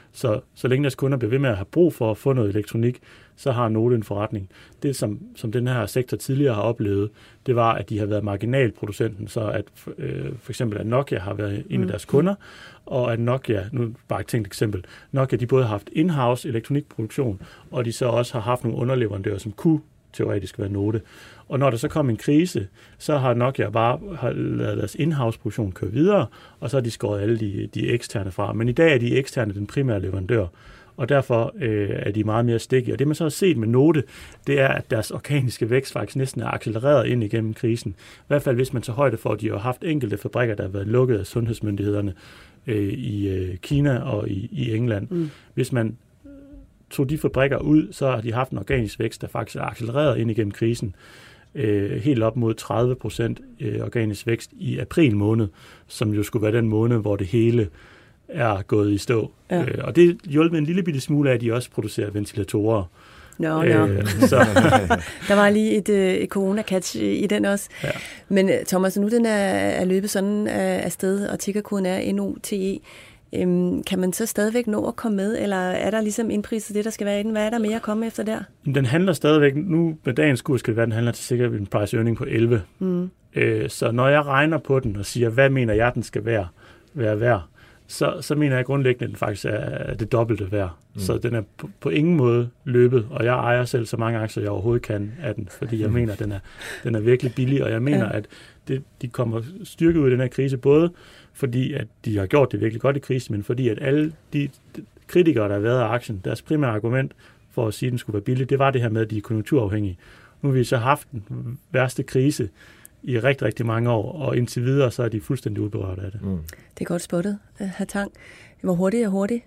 Så længe deres kunder bliver ved med at have brug for at få noget elektronik, så har Note en forretning. Det, som den her sektor tidligere har oplevet, det var, at de har været marginalproducenten, så at for eksempel at Nokia har været en af deres kunder, og at Nokia, nu bare et tænkt eksempel, Nokia de både har haft in-house elektronikproduktion, og de så også har haft nogle underleverandører, som kunne teoretisk være Note. Og når der så kom en krise, så har Nokia bare lavet deres in-house-produktion køre videre, og så har de skåret alle de eksterne fra. Men i dag er de eksterne den primære leverandør, og derfor er de meget mere stikkige. Og det, man så har set med Note, det er, at deres organiske vækst faktisk næsten er accelereret ind igennem krisen. I hvert fald, hvis man tager højde for, at de har haft enkelte fabrikker, der har været lukket af sundhedsmyndighederne i Kina og i England. Hvis man tog de fabrikker ud, så har de haft en organisk vækst, der faktisk er accelereret ind igennem krisen. Helt op mod 30% organisk vækst i april måned, som jo skulle være den måned, hvor det hele er gået i stå. Ja. Og det hjælper en lille bitte smule af, at de også producerer ventilatorer. No. Så. Der var lige et corona-catch i den også. Ja. Men Thomas, nu den er løbet sådan afsted, og tickerkoden er NOTE. Kan man så stadigvæk nå at komme med, eller er der ligesom indpriset det, der skal være i den? Hvad er der mere at komme efter der? Den handler stadigvæk, nu med dagens kurs skal det være, den handler til sikkert en price earning på 11. Så når jeg regner på den og siger, hvad mener jeg, den skal være værd, så mener jeg grundlæggende, at den faktisk er det dobbelte værd. Så den er på ingen måde løbet, og jeg ejer selv så mange aktier, jeg overhovedet kan af den, fordi jeg mener, at den er virkelig billig, og jeg mener, at de kommer styrket ud i den her krise, både fordi, at de har gjort det virkelig godt i krisen, men fordi, at alle de kritikere, der har været af aktien, deres primære argument for at sige, at den skulle være billig, det var det her med, at de er konjunkturafhængige. Nu har vi så haft den værste krise i rigtig, rigtig mange år, og indtil videre, så er de fuldstændig udberørt af det. Det er godt spottet, hr. Tang. Hvor hurtigt er hurtigt?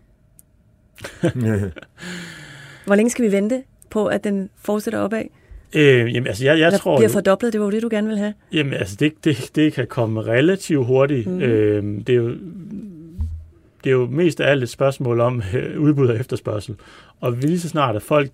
Hvor længe skal vi vente på, at den fortsætter opad? Jamen, altså, jeg tror... bliver fordoblet, det var jo det, du gerne vil have. Jamen, altså, det kan komme relativt hurtigt. Det er jo mest af alt et spørgsmål om udbud og efterspørgsel. Og lige så snart, at folk,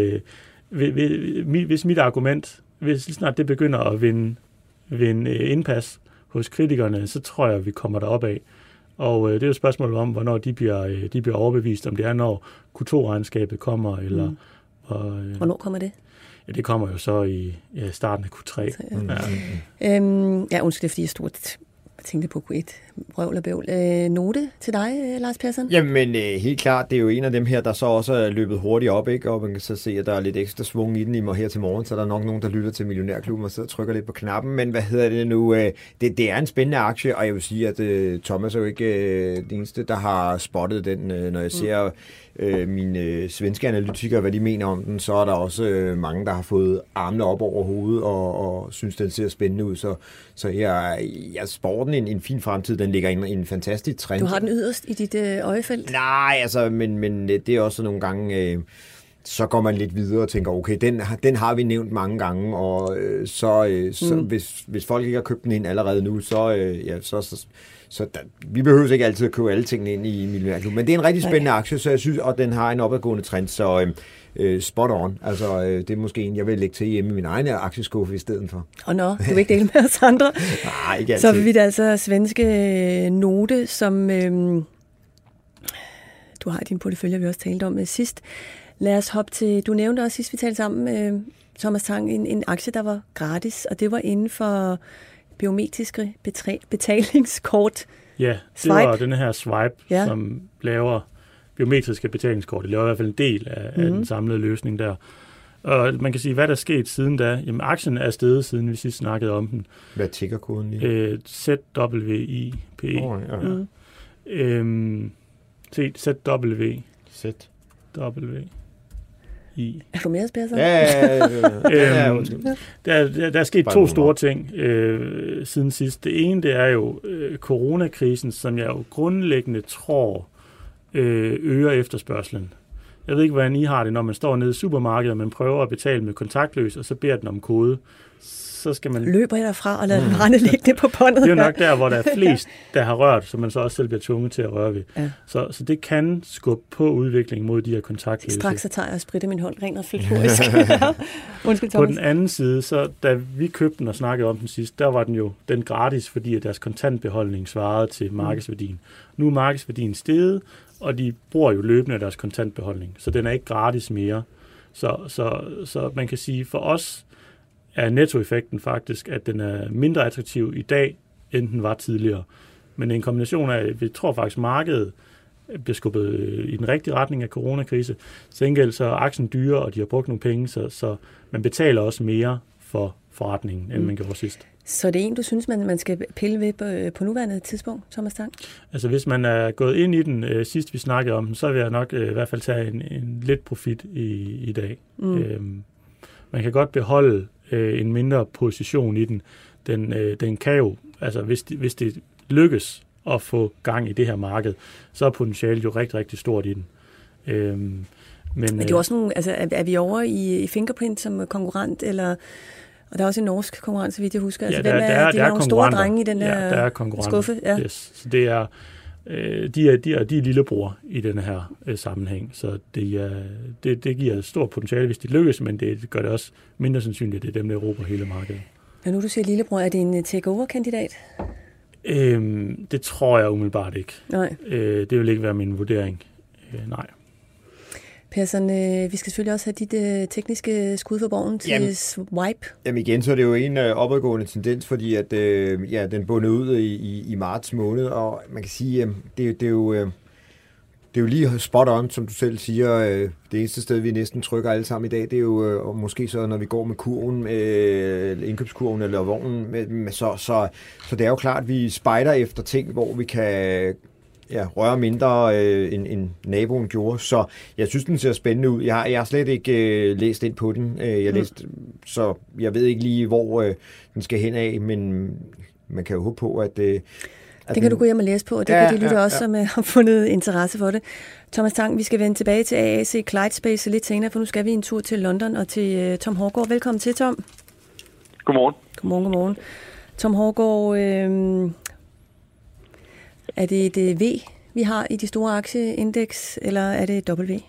hvis mit argument, hvis lige snart det begynder at vinde indpas hos kritikerne, så tror jeg, at vi kommer derop af. Og det er jo et spørgsmål om, hvornår de bliver overbevist, om det er, når Q2-regnskabet kommer, eller... Hvornår kommer det? Ja, det kommer jo så i starten af Q3. Undskyld, fordi jeg tænkte på Q1. Røvl og bøvl. Note til dig, Lars Persson? Jamen, helt klart, det er jo en af dem her, der så også er løbet hurtigt op, ikke? Og man kan så se, at der er lidt ekstra svung i den her til morgen, så der er nok nogen, der lytter til Millionærklubben og sidder og trykker lidt på knappen. Men hvad hedder det nu? Det er en spændende aktie, og jeg vil sige, at Thomas er jo ikke den eneste, der har spottet den. Når jeg ser mine svenske analytikere, hvad de mener om den, så er der også mange, der har fået armene op over hovedet og synes, den ser spændende ud. Så jeg spår den en fin fremtid. Den ligger i en fantastisk trend. Du har den yderst i dit øjefelt? Nej, altså, men det er også nogle gange... så går man lidt videre og tænker, okay, den har vi nævnt mange gange, og hvis folk ikke har købt den ind allerede nu, så vi behøver ikke altid at købe alle tingene ind i Millionærklubben. Men det er en rigtig spændende aktie, så jeg synes, og den har en opadgående trend, så spot on. Altså, det er måske en, jeg vil lægge til hjemme i min egen aktieskuffe i stedet for. Du vil ikke dele med os andre? Nej, ikke altid. Så vil vi da altså svenske Note, som du har i din portefølje, vi også talte om sidst. Lad os hoppe til, du nævnte også sidst, vi talte sammen, Thomas Tang, en aktie, der var gratis, og det var inden for biometriske betalingskort. Ja, det var den her Swipe, som laver biometriske betalingskort. Det laver i hvert fald en del af den samlede løsning der. Og man kan sige, hvad der er sket siden da. Jamen, aktien er steget, siden vi sidst snakkede om den. Hvad tigger koden lige? ZWIPE. ZW. Er du med, Sperser? Der er sket to store ting siden sidst. Det ene, det er jo coronakrisen, som jeg jo grundlæggende tror øger efterspørgselen. Jeg ved ikke, hvordan I har det, når man står nede i supermarkedet, og man prøver at betale med kontaktløs, og så beder den om kode. Så skal man... Løber jeg derfra og lader den rende liggende på båndet? Det er jo nok der, hvor der er flest, der har rørt, så man så også selv bliver tvunget til at røre ved. Ja. Så det kan skubbe på udviklingen mod de her kontaktløse. Straks så tager jeg og spritter min hånd rent og filtorisk. Undskyld, Thomas. På den anden side, så da vi købte den og snakkede om den sidst, der var den jo gratis, fordi at deres kontantbeholdning svarede til markedsværdien. Nu er markedsværdien steget, og de bruger jo løbende deres kontantbeholdning, så den er ikke gratis mere. Så man kan sige, for os er nettoeffekten faktisk, at den er mindre attraktiv i dag, end den var tidligere. Men en kombination af, vi tror faktisk, markedet bliver skubbet i den rigtige retning af coronakrise. Til gengæld så er aktien dyre, og de har brugt nogle penge, så man betaler også mere for forretningen, end man gjorde sidst. Så det er en, du synes, man skal pille ved på nuværende tidspunkt, Thomas Tang? Altså hvis man er gået ind i den sidst vi snakkede om den, så vil jeg nok i hvert fald tage en lidt profit i dag. Man kan godt beholde en mindre position i den. Den kan jo, altså hvis det lykkes at få gang i det her marked, så er potentialet jo rigtig, rigtig stort i den. Men det er også nogle, altså er vi over i Fingerprint som konkurrent, eller og der er også en norsk konkurrent, så vidt jeg husker. Altså, ja, der er nogle store drenge i den der skuffe. Ja. Yes. Så det er de er lillebror i den her sammenhæng, så det giver stor potentiale, hvis de lykkes, men det gør det også mindre sandsynligt, at det er dem, der erobrer hele markedet. Når nu du siger lillebror, er det en takeover-kandidat? Det tror jeg umiddelbart ikke. Nej. Det vil ikke være min vurdering. Nej. Persson, vi skal selvfølgelig også have dit tekniske skud for borgen til Swipe. Jamen igen, så er det jo en opadgående tendens, fordi at den bundet ud i marts måned, og man kan sige, det er jo lige spot on, som du selv siger. Det eneste sted, vi næsten trykker alle sammen i dag, det er jo og måske så, når vi går med kurven, indkøbskurven eller vognen. Så det er jo klart, at vi spejder efter ting, hvor vi kan røre mindre end naboen gjorde. Så jeg synes, den ser spændende ud. Jeg har slet ikke læst ind på den. Så jeg ved ikke lige, hvor den skal hen af, men man kan jo håbe på, at det kan du gå hjem og læse på, og det kan de lytte også, som har fundet interesse for det. Thomas Tang, vi skal vende tilbage til AAC Clydespace lidt senere, for nu skal vi en tur til London og til Tom Haugaard. Velkommen til, Tom. Godmorgen. Godmorgen. Tom Haugaard, er det et V, vi har i de store aktieindeks, eller er det et W?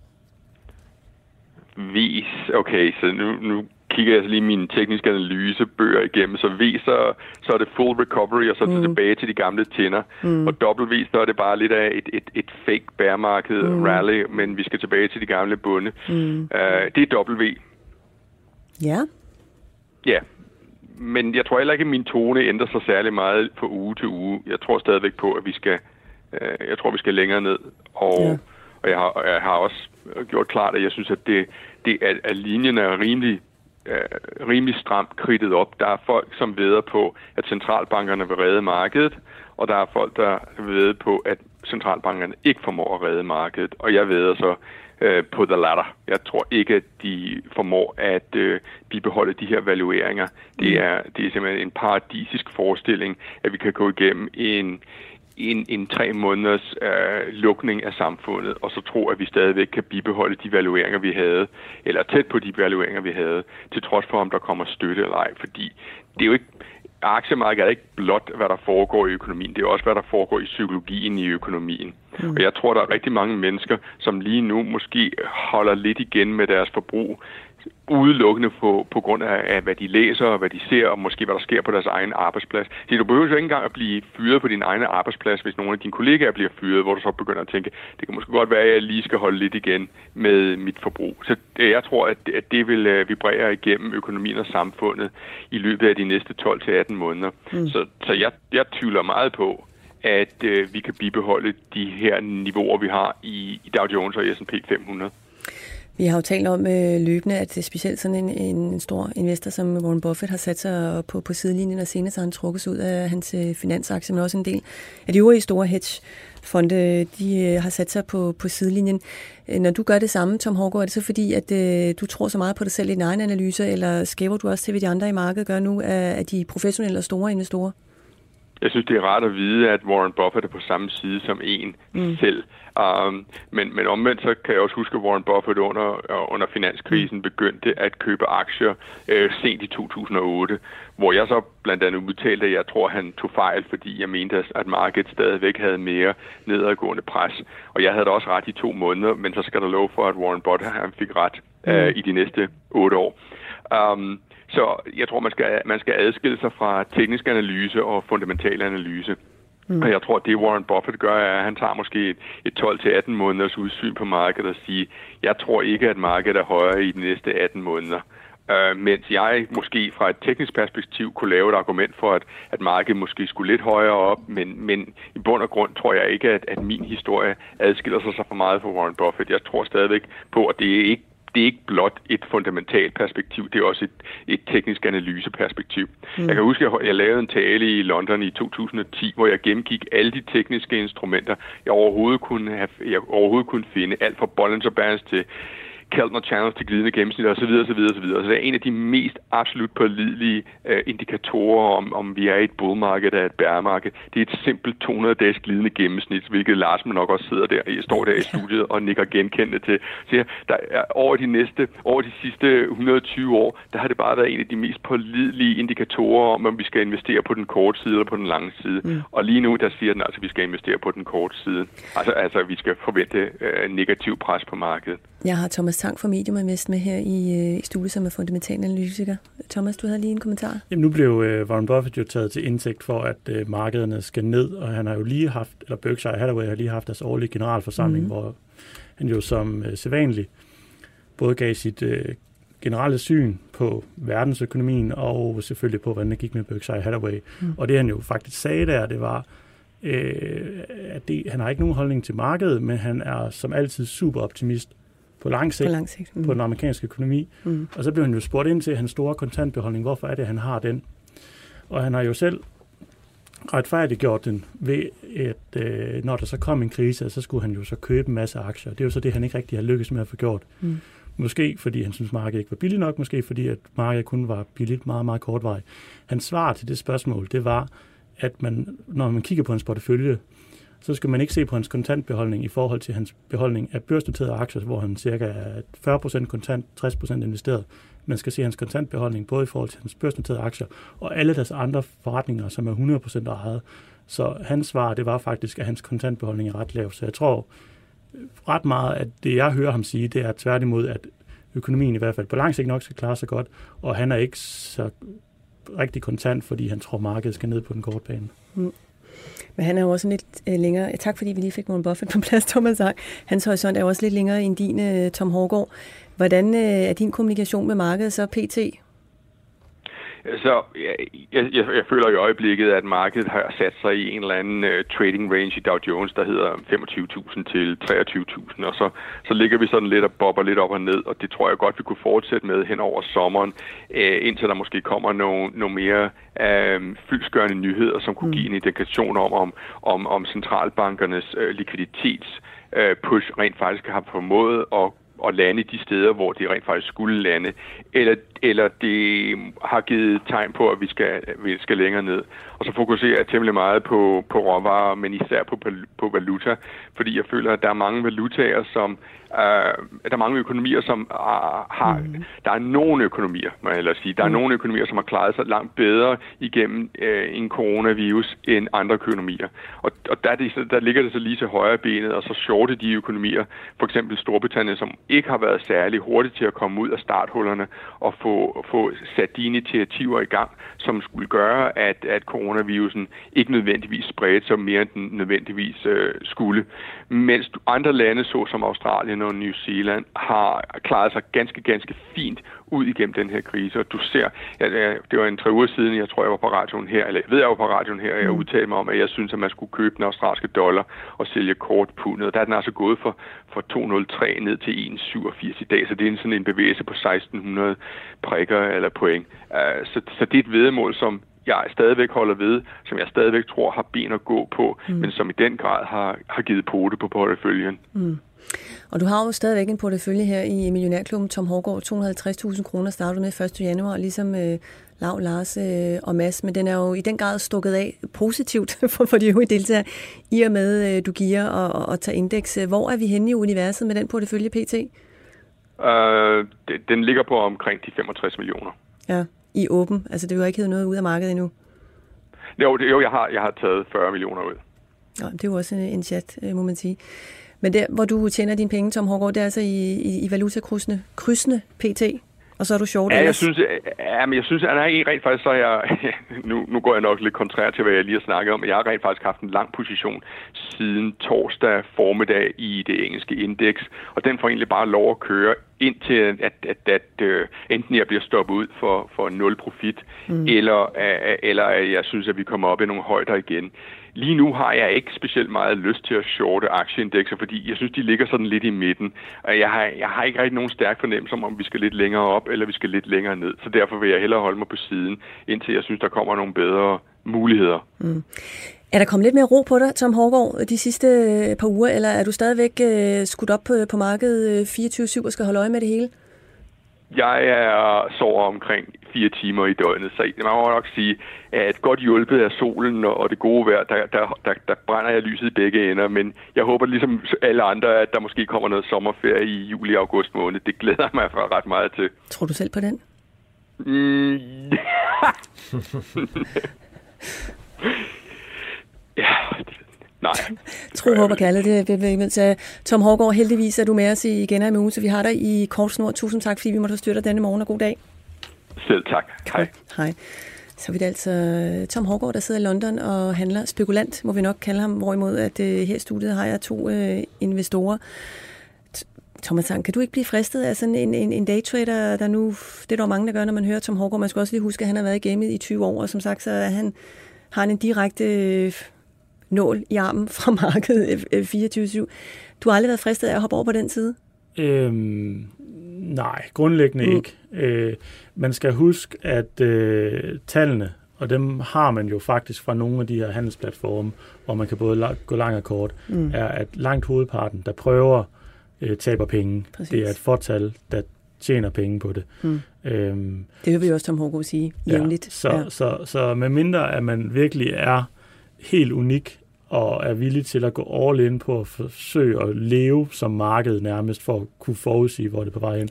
V, okay, så nu kigger jeg lige mine tekniske analysebøger igennem, så V, så er det full recovery, og så er det tilbage til de gamle tænder. Og W, så er det bare lidt af et fake bear market rally, men vi skal tilbage til de gamle bunde. Det er W. Ja. Ja, men jeg tror heller ikke, at min tone ændrer sig særlig meget fra uge til uge. Jeg tror stadigvæk på, at vi skal længere ned, og jeg har også gjort klart, at jeg synes, at at linjen er rimelig stramt kridtet op. Der er folk, som vædder på, at centralbankerne vil redde markedet, og der er folk, der vædder på, at centralbankerne ikke formår at redde markedet, og jeg vædder så på the latter. Jeg tror ikke, at de formår at bibeholde de her valueringer. Det er simpelthen en paradisisk forestilling, at vi kan gå igennem en 3 måneders lukning af samfundet, og så tro, at vi stadigvæk kan bibeholde de valueringer, vi havde, eller tæt på de valueringer, vi havde, til trods for, om der kommer støtte eller ej. Fordi det er jo ikke, aktiemarkedet er ikke blot, hvad der foregår i økonomien, det er også, hvad der foregår i psykologien i økonomien. Og jeg tror, der er rigtig mange mennesker, som lige nu måske holder lidt igen med deres forbrug, udelukkende på grund af, hvad de læser og hvad de ser, og måske hvad der sker på deres egen arbejdsplads. Så du behøver jo ikke engang at blive fyret på din egen arbejdsplads, hvis nogle af dine kollegaer bliver fyret, hvor du så begynder at tænke, det kan måske godt være, at jeg lige skal holde lidt igen med mit forbrug. Så jeg tror, at det vil vibrere igennem økonomien og samfundet i løbet af de næste 12-18 måneder. Så jeg tvivler meget på, at vi kan bibeholde de her niveauer, vi har i Dow Jones og S&P 500. Vi har jo talt om løbende, at specielt sådan en stor investor som Warren Buffett har sat sig på sidelinjen, og senere så har han trukket sig ud af hans finansaktier, men også en del af de øvrige store hedgefonde, de har sat sig på sidelinjen. Når du gør det samme, Tom Haugaard, er det så fordi, at du tror så meget på dig selv i dine egne analyser, eller skæver du også til, hvad de andre i markedet gør nu, af de professionelle og store investorer? Jeg synes, det er rart at vide, at Warren Buffett er på samme side som en selv. Men omvendt så kan jeg også huske, at Warren Buffett under finanskrisen begyndte at købe aktier sent i 2008, hvor jeg så blandt andet udtalte, at jeg tror, at han tog fejl, fordi jeg mente, at markedet stadigvæk havde mere nedadgående pres. Og jeg havde da også ret i 2 måneder, men så skal der love for, at Warren Buffett han fik ret i de næste 8 år. Så jeg tror, man skal adskille sig fra teknisk analyse og fundamental analyse. Og jeg tror, at det Warren Buffett gør, er, at han tager måske et 12-18 måneders udsyn på markedet og siger, jeg tror ikke, at markedet er højere i de næste 18 måneder. Mens jeg måske fra et teknisk perspektiv kunne lave et argument for, at markedet måske skulle lidt højere op, men i bund og grund tror jeg ikke, at min historie adskiller sig så for meget fra Warren Buffett. Jeg tror stadigvæk på, at det er ikke blot et fundamentalt perspektiv, det er også et teknisk analyseperspektiv. Jeg kan huske, at jeg lavede en tale i London i 2010, hvor jeg gennemgik alle de tekniske instrumenter, jeg overhovedet kunne finde, alt fra Bollinger Bands til Keltner Channels til glidende gennemsnit osv. Så det er en af de mest absolut pålidelige indikatorer, om vi er i et bullmarked eller et bearmarked. Det er et simpelt 200-dages glidende gennemsnit, hvilket Lars nok også står der i studiet og nikker genkendende til. Så der er over de sidste 120 år, der har det bare været en af de mest pålidelige indikatorer om vi skal investere på den korte side eller på den lange side. Og lige nu, der siger den altså, at vi skal investere på den korte side. Altså vi skal forvente negativ pres på markedet. Jeg har Thomas Tang fra Medium Invest med her i studiet, som er fundamental analytiker. Thomas, du havde lige en kommentar. Jamen, nu blev Warren Buffett jo taget til indtægt for, at markederne skal ned, og han har jo lige haft, eller Berkshire Hathaway har lige haft deres årlige generalforsamling, hvor han jo som sædvanligt både gav sit generelle syn på verdensøkonomien, og selvfølgelig på, hvordan det gik med Berkshire Hathaway. Og det han jo faktisk sagde der, det var, at han har ikke nogen holdning til markedet, men han er som altid super optimist på lang sigt. På den amerikanske økonomi. Og så blev han jo spurgt ind til hans store kontantbeholdning. Hvorfor er det, han har den? Og han har jo selv retfærdiggjort den ved, at når der så kom en krise, så skulle han jo så købe en masse aktier. Det er jo så det, han ikke rigtig har lykkes med at få gjort. Måske fordi han synes markedet ikke var billigt nok, måske fordi at markedet kun var billigt meget, meget kortvarigt. Hans svar til det spørgsmål, det var, at når man kigger på hans portefølje, så skal man ikke se på hans kontantbeholdning i forhold til hans beholdning af børsnoterede aktier, hvor han cirka er 40% kontant, 60% investeret. Man skal se hans kontantbeholdning både i forhold til hans børsnoterede aktier og alle deres andre forretninger, som er 100% ejet. Så hans svar, det var faktisk, at hans kontantbeholdning er ret lav. Så jeg tror ret meget, at det jeg hører ham sige, det er tværtimod, at økonomien i hvert fald på lang sigt nok skal klare sig godt, og han er ikke så rigtig kontant, fordi han tror, markedet skal ned på den korte bane. Men han er jo også lidt længere. Tak fordi vi lige fik Warren Buffett på plads, Thomas. Hans horisont er jo også lidt længere end din, Tom Hougaard. Hvordan er din kommunikation med markedet så pt? Så jeg føler i øjeblikket, at markedet har sat sig i en eller anden trading range i Dow Jones, der hedder 25.000 til 23.000, og så ligger vi sådan lidt og bobber lidt op og ned, og det tror jeg godt, vi kunne fortsætte med hen over sommeren, indtil der måske kommer nogle mere fyldestgørende nyheder, som kunne give en indikation om centralbankernes likviditetspush rent faktisk har formået at lande de steder, hvor de rent faktisk skulle lande, eller det har givet tegn på, at vi skal længere ned. Og så fokuserer jeg temmelig meget på råvarer, men især på valuta, fordi jeg føler, at der er mange valutaer, der er mange økonomier, som har... Der er nogle økonomier, må jeg hellere sige. Der er nogle økonomier, som har klaret sig langt bedre igennem en coronavirus end andre økonomier. Og der ligger det så lige til højre benet, og så shorte de økonomier, for eksempel Storbritannien, som ikke har været særlig hurtigt til at komme ud af starthullerne og få sat de initiativer i gang, som skulle gøre, at coronavirusen ikke nødvendigvis spredte sig mere, end den nødvendigvis skulle. Mens andre lande, såsom Australien og New Zealand, har klaret sig ganske, ganske fint ud igennem den her krise. Og du ser, det var 3 uger siden, jeg tror, jeg var på radioen her, og jeg udtalte mig om, at jeg synes, at man skulle købe den australske dollar og sælge kort pundet. Der er den altså gået fra 2,03 ned til 1,87 i dag, så det er sådan en bevægelse på 1.600 prikker eller point. Så det er et væddemål, som jeg stadigvæk holder ved, som jeg stadigvæk tror har ben at gå på, men som i den grad har givet pote på porteføljen. Og du har jo stadigvæk en portefølje her i Millionærklubben, Tom Hougaard, 250.000 kroner startede med 1. januar, ligesom Lav, Lars og Mads, men den er jo i den grad stukket af positivt for de øvrige deltagere, i og med du giver og tager indeks. Hvor er vi henne i universet med den portefølje pt? Den ligger på omkring de 65 millioner. Ja, i åben. Altså det er jo ikke noget ud af markedet endnu. Jo, jeg har taget 40 millioner ud. Ja, det er jo også en chat, må man sige. Men der, hvor du tjener dine penge, Tom Hougaard, det er altså i valutakrydsende pt. og så er du short. Ja, jeg synes, at rent faktisk, så er jeg, nu går jeg nok lidt kontrær til, hvad jeg lige har snakket om, jeg har rent faktisk haft en lang position siden torsdag formiddag i det engelske indeks, og den får egentlig bare lov at køre indtil at enten jeg bliver stoppet ud for 0 profit, eller at jeg synes, at vi kommer op i nogle højder igen. Lige nu har jeg ikke specielt meget lyst til at shorte aktieindekser, fordi jeg synes, de ligger sådan lidt i midten. Og jeg har ikke rigtig nogen stærk fornemmelse om vi skal lidt længere op, eller vi skal lidt længere ned. Så derfor vil jeg hellere holde mig på siden, indtil jeg synes, der kommer nogle bedre muligheder. Mm. Er der kommet lidt mere ro på dig, Tom Hougaard, de sidste par uger, eller er du stadigvæk skudt op på markedet 24/7 og skal holde øje med det hele? Jeg sover omkring 4 timer i døgnet, så man må nok sige, at godt hjulpet af solen og det gode vejr, der brænder jeg lyset i begge ender, men jeg håber ligesom alle andre, at der måske kommer noget sommerferie i juli-august måned. Det glæder mig ret meget til. Tror du selv på den? Ja, nej. Tro, håber, kalde det. Tom Hougaard, heldigvis er du med os igen i uge, så vi har dig i kort snor. Tusind tak, fordi vi måtte støtte dig denne morgen, og god dag. Selv tak. Hej. Hej. Så er det altså Tom Hougaard, der sidder i London og handler spekulant, må vi nok kalde ham, hvorimod at her i studiet har jeg 2 investorer. Thomas Tang, kan du ikke blive fristet af sådan en daytrader, der nu, det er der mange, der gør, når man hører Tom Hougaard. Man skal også lige huske, at han har været i gamet i 20 år, og som sagt, så har han en direkte nål i armen fra markedet 24/7. Du har aldrig været fristet af at hoppe over på den side? Nej, grundlæggende ikke. Man skal huske, at tallene, og dem har man jo faktisk fra nogle af de her handelsplatforme, hvor man kan både gå lang og kort, er, at langt hovedparten, der prøver, taber penge. Præcis. Det er et fortal, der tjener penge på det. Det vil vi også Tom Hougaard sige jævnligt. Så med mindre, at man virkelig er helt unik, og er villig til at gå all in på at forsøge at leve som markedet nærmest, for at kunne forudsige, hvor det er på vej hen,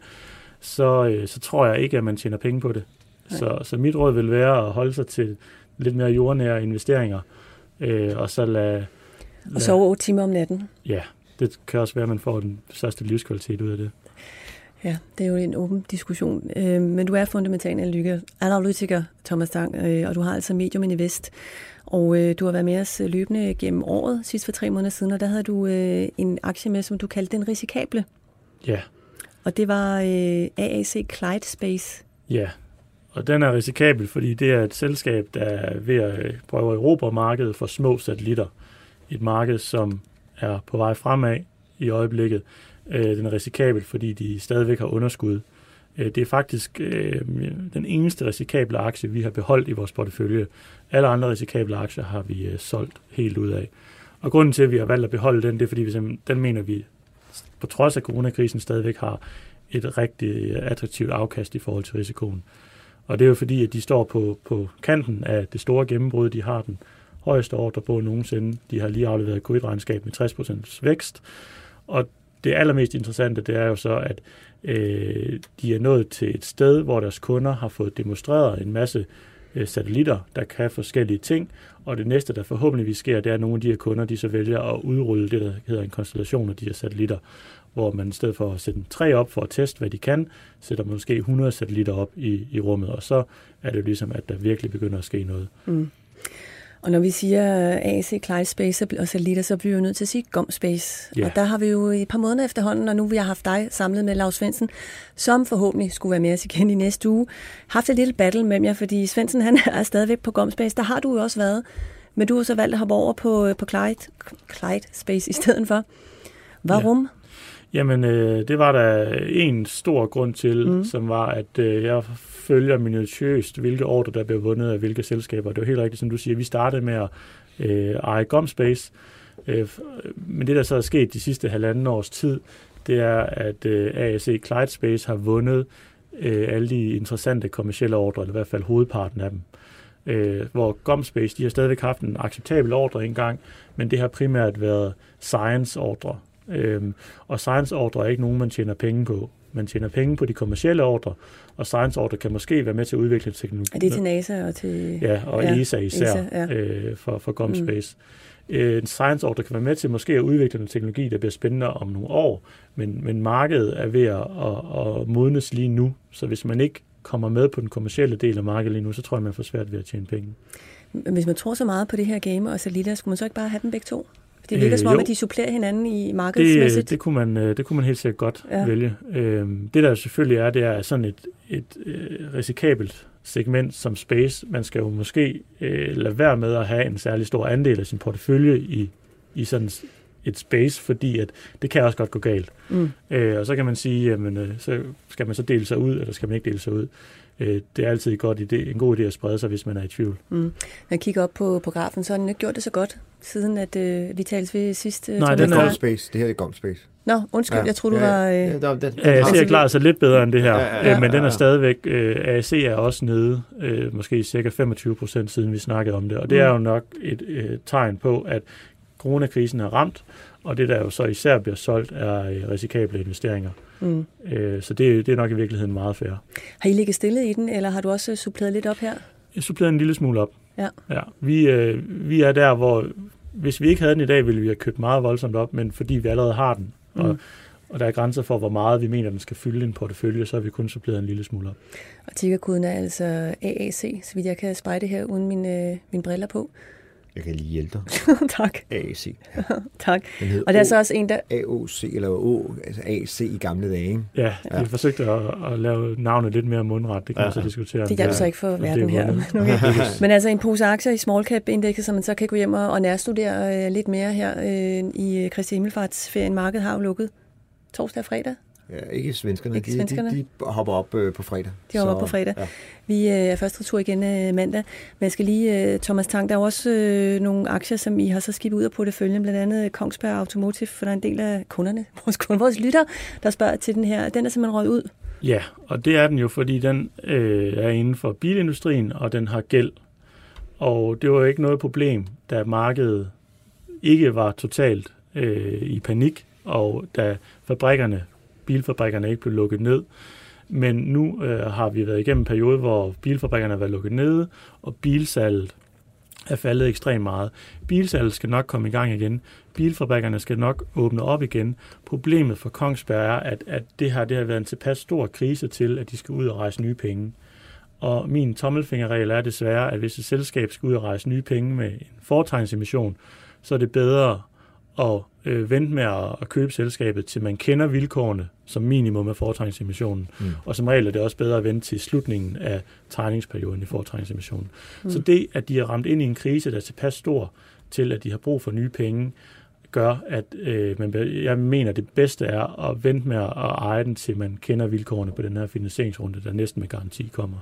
så tror jeg ikke, at man tjener penge på det. Så mit råd vil være at holde sig til lidt mere jordnære investeringer, og så lade... Og sove 8 timer om natten. Ja, det kan også være, at man får den største livskvalitet ud af det. Ja, det er jo en åben diskussion. Men du er fundamental analytiker, Thomas Tang, og du har altså Medium Invest. Og du har været med os løbende gennem året, sidst for 3 måneder siden, og der havde du en aktie med, som du kaldte den risikable. Ja. Og det var AAC Clyde Space. Ja, og den er risikabel, fordi det er et selskab, der er ved at prøve at erobre markedet for små satellitter. Et marked, som er på vej fremad i øjeblikket. Den er risikabel, fordi de stadigvæk har underskud. Det er faktisk den eneste risikable aktie, vi har beholdt i vores portefølje. Alle andre risikable aktier har vi solgt helt ud af. Og grunden til, at vi har valgt at beholde den, det er, fordi den mener vi, på trods af coronakrisen, stadigvæk har et rigtig attraktivt afkast i forhold til risikoen. Og det er jo fordi, at de står på kanten af det store gennembrud. De har den højeste ordre på nogensinde. De har lige afleveret et Q1-regnskab med 60% vækst. Og det allermest interessante, det er jo så, at de er nået til et sted, hvor deres kunder har fået demonstreret en masse satellitter, der kan forskellige ting, og det næste, der forhåbentligvis sker, det er, at nogle af de her kunder, de så vælger at udrulle det, der hedder en konstellation af de her satellitter, hvor man i stedet for at sætte 3 op for at teste, hvad de kan, sætter man måske 100 satellitter op i rummet, og så er det jo ligesom, at der virkelig begynder at ske noget. Mm. Og når vi siger AAC Clyde Space og satellitter, så bliver vi jo nødt til at sige GomSpace. Yeah. Og der har vi jo et par måneder efterhånden, og nu vi har haft dig samlet med Lars Svendsen, som forhåbentlig skulle være med os igen i næste uge, haft et lille battle med jer, fordi Svendsen han er stadigvæk på GomSpace. Der har du jo også været, men du har så valgt at hoppe over på Clyde Space i stedet for. Varum? Ja. Jamen, det var der en stor grund til, som var, at jeg følger minutiøst, hvilke ordre, der bliver vundet af hvilke selskaber. Det var helt rigtigt, som du siger. Vi startede med at eje GomSpace, men det, der så er sket de sidste 1,5 års tid, det er, at AAC Clyde Space har vundet alle de interessante kommercielle ordre, eller i hvert fald hovedparten af dem. Hvor GomSpace, de har stadigvæk haft en acceptabel ordre engang, men det har primært været science-ordre. Og science-ordre er ikke nogen, man tjener penge på. Man tjener penge på de kommercielle ordre, og science-ordre kan måske være med til at udvikle teknologi. Er det til NASA og til... Ja, og ESA især for GomSpace. en science order kan være med til måske at udvikle en teknologi, der bliver spændende om nogle år, men markedet er ved at modnes lige nu, så hvis man ikke kommer med på den kommercielle del af markedet lige nu, så tror jeg, man får svært ved at tjene penge. Hvis man tror så meget på det her game og Salida, skulle man så ikke bare have dem begge to? Det virker som om, at de supplerer hinanden i markedsmæssigt. Det kunne man helt sikkert godt vælge. Det der selvfølgelig er, det er sådan et risikabelt segment som space. Man skal jo måske lade være med at have en særlig stor andel af sin portefølje i sådan et space, fordi at det kan også godt gå galt. Og så kan man sige, jamen, så skal man så dele sig ud, eller skal man ikke dele sig ud. Det er altid en god idé at sprede sig, hvis man er i tvivl. Når jeg kigger op på grafen, så har den ikke gjort det så godt, siden at vi talte ved sidst. Nej, den er Space. Det her er Gomp Space. Nå, undskyld, jeg tror du var... AAC er klaret sig lidt bedre end det her, men den er stadigvæk... AAC er også nede, måske cirka 25% siden vi snakkede om det, og det er jo nok et tegn på, at coronakrisen har ramt, og det der jo så især bliver solgt er risikable investeringer. Så det er nok i virkeligheden meget fair. Har I ligget stille i den, eller har du også suppleret lidt op her? Jeg supplerede en lille smule op. Ja. Vi er der, hvor hvis vi ikke havde den i dag, ville vi have købt meget voldsomt op, men fordi vi allerede har den, og der er grænser for, hvor meget vi mener, den skal fylde en portefølje, så har vi kun suppleret en lille smule op. Og tickerkoden er altså AAC, så vidt jeg kan spejde her uden mine briller på. Jeg kan lige hjælpe dig. Tak. AAC. Ja. Tak. Og der er så også en, der... AOC eller O, altså AC i gamle dage, ikke? Ja, vi forsøgte at lave navnet lidt mere mundret. Det kan man så diskutere. Det hjalp så ikke for verden her. Men altså en pose aktier i small cap indekset, som man så kan gå hjem og nærstudere lidt mere her i Kristi Himmelfartsferien. Markedet har jo lukket torsdag og fredag. Ja, ikke svenskerne. De hopper op på fredag. De hopper op på fredag. Ja. Vi er første tur igen mandag. Men jeg skal lige, Thomas Tang, der er også nogle aktier, som I har så skibet ud af porteføljen, blandt andet Kongsberg Automotive, for der er en del af kunderne, vores lytter, der spørger til den her. Den er simpelthen røget ud. Ja, og det er den jo, fordi den er inden for bilindustrien, og den har gæld. Og det var ikke noget problem, da markedet ikke var totalt i panik, og da bilfabrikkerne ikke blev lukket ned. Men nu har vi været igennem en periode, hvor bilfabrikkerne har været lukket nede, og bilsalget er faldet ekstremt meget. Bilsalget skal nok komme i gang igen. Bilfabrikkerne skal nok åbne op igen. Problemet for Kongsberg er, at det har været en tilpas stor krise til, at de skal ud og rejse nye penge. Og min tommelfingerregel er desværre, at hvis et selskab skal ud og rejse nye penge med en foretegnesemission, så er det bedre at vente med at købe selskabet, til man kender vilkårene som minimum af foretegningsemissionen. Og som regel er det også bedre at vente til slutningen af tegningsperioden i foretegningsemissionen. Så det, at de har ramt ind i en krise, der er tilpas stor til, at de har brug for nye penge, gør, at jeg mener, det bedste er at vente med at eje den, til man kender vilkårene på den her finansieringsrunde, der næsten med garanti kommer.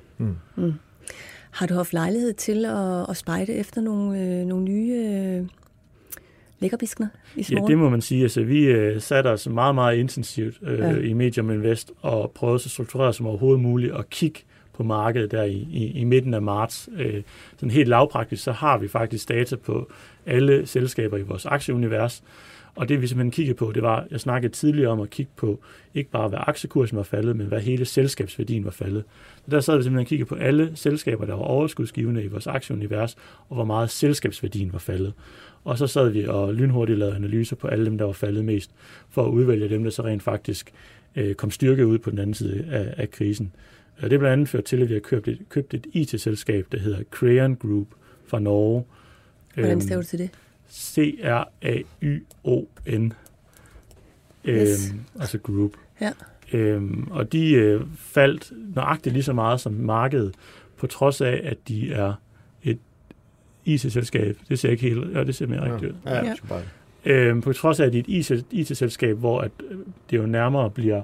Har du haft lejlighed til at spejde efter nogle nye... lækkerbiskner i små? Ja, det må man sige. Altså, vi satte os meget, meget intensivt i Medium Invest og prøvede så struktureret som overhovedet muligt at kigge på markedet der i midten af marts. Sådan helt lavpraktisk, så har vi faktisk data på alle selskaber i vores aktieunivers. Og det vi simpelthen kiggede på, det var, jeg snakkede tidligere om at kigge på, ikke bare hvad aktiekursen var faldet, men hvad hele selskabsværdien var faldet. Så der sad vi simpelthen og kiggede på alle selskaber, der var overskudsgivende i vores aktieunivers, og hvor meget selskabsværdien var faldet. Og så sad vi og lynhurtigt lavede analyser på alle dem, der var faldet mest, for at udvælge dem, der så rent faktisk kom styrke ud på den anden side af krisen. Og det er blandt andet ført til, at vi har købt et IT-selskab, der hedder Crayon Group fra Norge. Hvordan staver du til det? CRAYON. Altså Group. Ja. Og de faldt nøjagtigt lige så meget som markedet, på trods af, at de er et IT-selskab. Det ser ikke helt, det ser mere rigtigt ud. Ja. På trods af, at de er et IT-selskab, hvor at det jo nærmere bliver,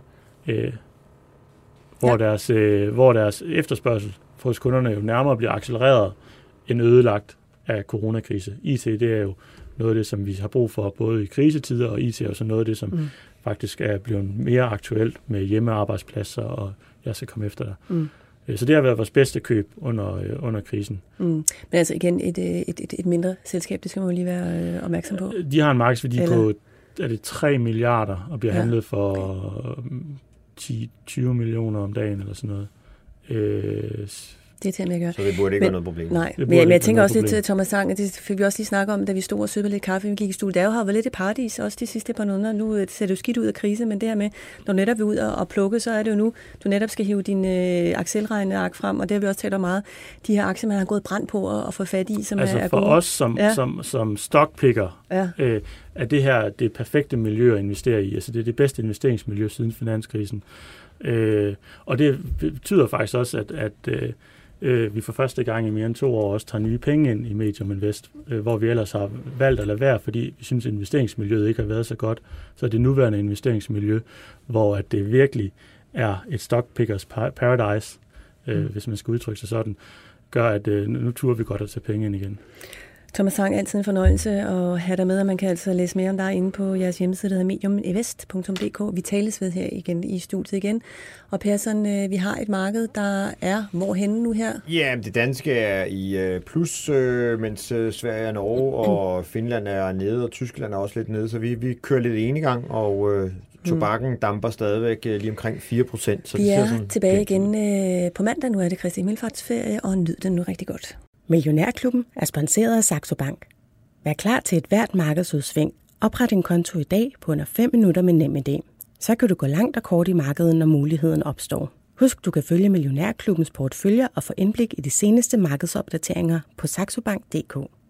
hvor deres efterspørgsel hos kunderne jo nærmere bliver accelereret end ødelagt af coronakrise. IT, det er jo noget af det, som vi har brug for, både i krisetider, og IT er jo så noget af det, som faktisk er blevet mere aktuelt med hjemmearbejdspladser, og jeg skal komme efter dig. Så det har været vores bedste køb under krisen. Men altså igen, et mindre selskab, det skal man jo lige være opmærksom på. De har en markedsværdi på, er det 3 milliarder, og bliver handlet for 10-20 millioner om dagen, eller sådan noget. Det er til at gøre. Så det burde ikke være noget problem. Nej, men jeg tænker også lidt til Thomas Sang, at det fik vi også lige snakke om, da vi stod og søbte lidt kaffe, vi gik i studiet. Der har været lidt et paradis, også de sidste par måneder. Nu ser det jo skidt ud af krise, men det her med, når du netop vil ud og plukke, så er det jo nu, du netop skal hive din Excel-regneark frem, og det har vi også talt om meget. De her aktier, man har gået brændt på og få fat i, som altså er for gode. os som stockpicker, er det her det perfekte miljø at investere i. Altså det er det bedste investeringsmiljø siden finanskrisen. Og det betyder faktisk også, at vi for første gang i mere end 2 år også tager nye penge ind i Medium Invest, hvor vi ellers har valgt at lade være, fordi vi synes, at investeringsmiljøet ikke har været så godt. Så det nuværende investeringsmiljø, hvor at det virkelig er et stockpickers paradise, hvis man skal udtrykke sig sådan, gør, at nu turer vi godt at tage penge ind igen. Thomas Sang, altid en fornøjelse at have dig med, og man kan altså læse mere om dig inde på jeres hjemmeside, der hedder mediuminvest.dk. Vi tales ved her igen i studiet igen. Og Persson, vi har et marked, der er hvorhenne nu her? Ja, det danske er i plus, mens Sverige og Norge og Finland er nede, og Tyskland er også lidt nede, så vi kører lidt enegang, og tobakken damper stadigvæk lige omkring 4%. Så vi er tilbage igen på mandag. Nu er det Kristi Himmelfartsferie, og nyd den nu rigtig godt. Millionærklubben er sponsoreret af Saxo Bank. Vær klar til et hvert markedsudsving. Opret en konto i dag på under 5 minutter med NemID. Så kan du gå langt og kort i markedet, når muligheden opstår. Husk, du kan følge Millionærklubbens porteføljer og få indblik i de seneste markedsopdateringer på saxobank.dk.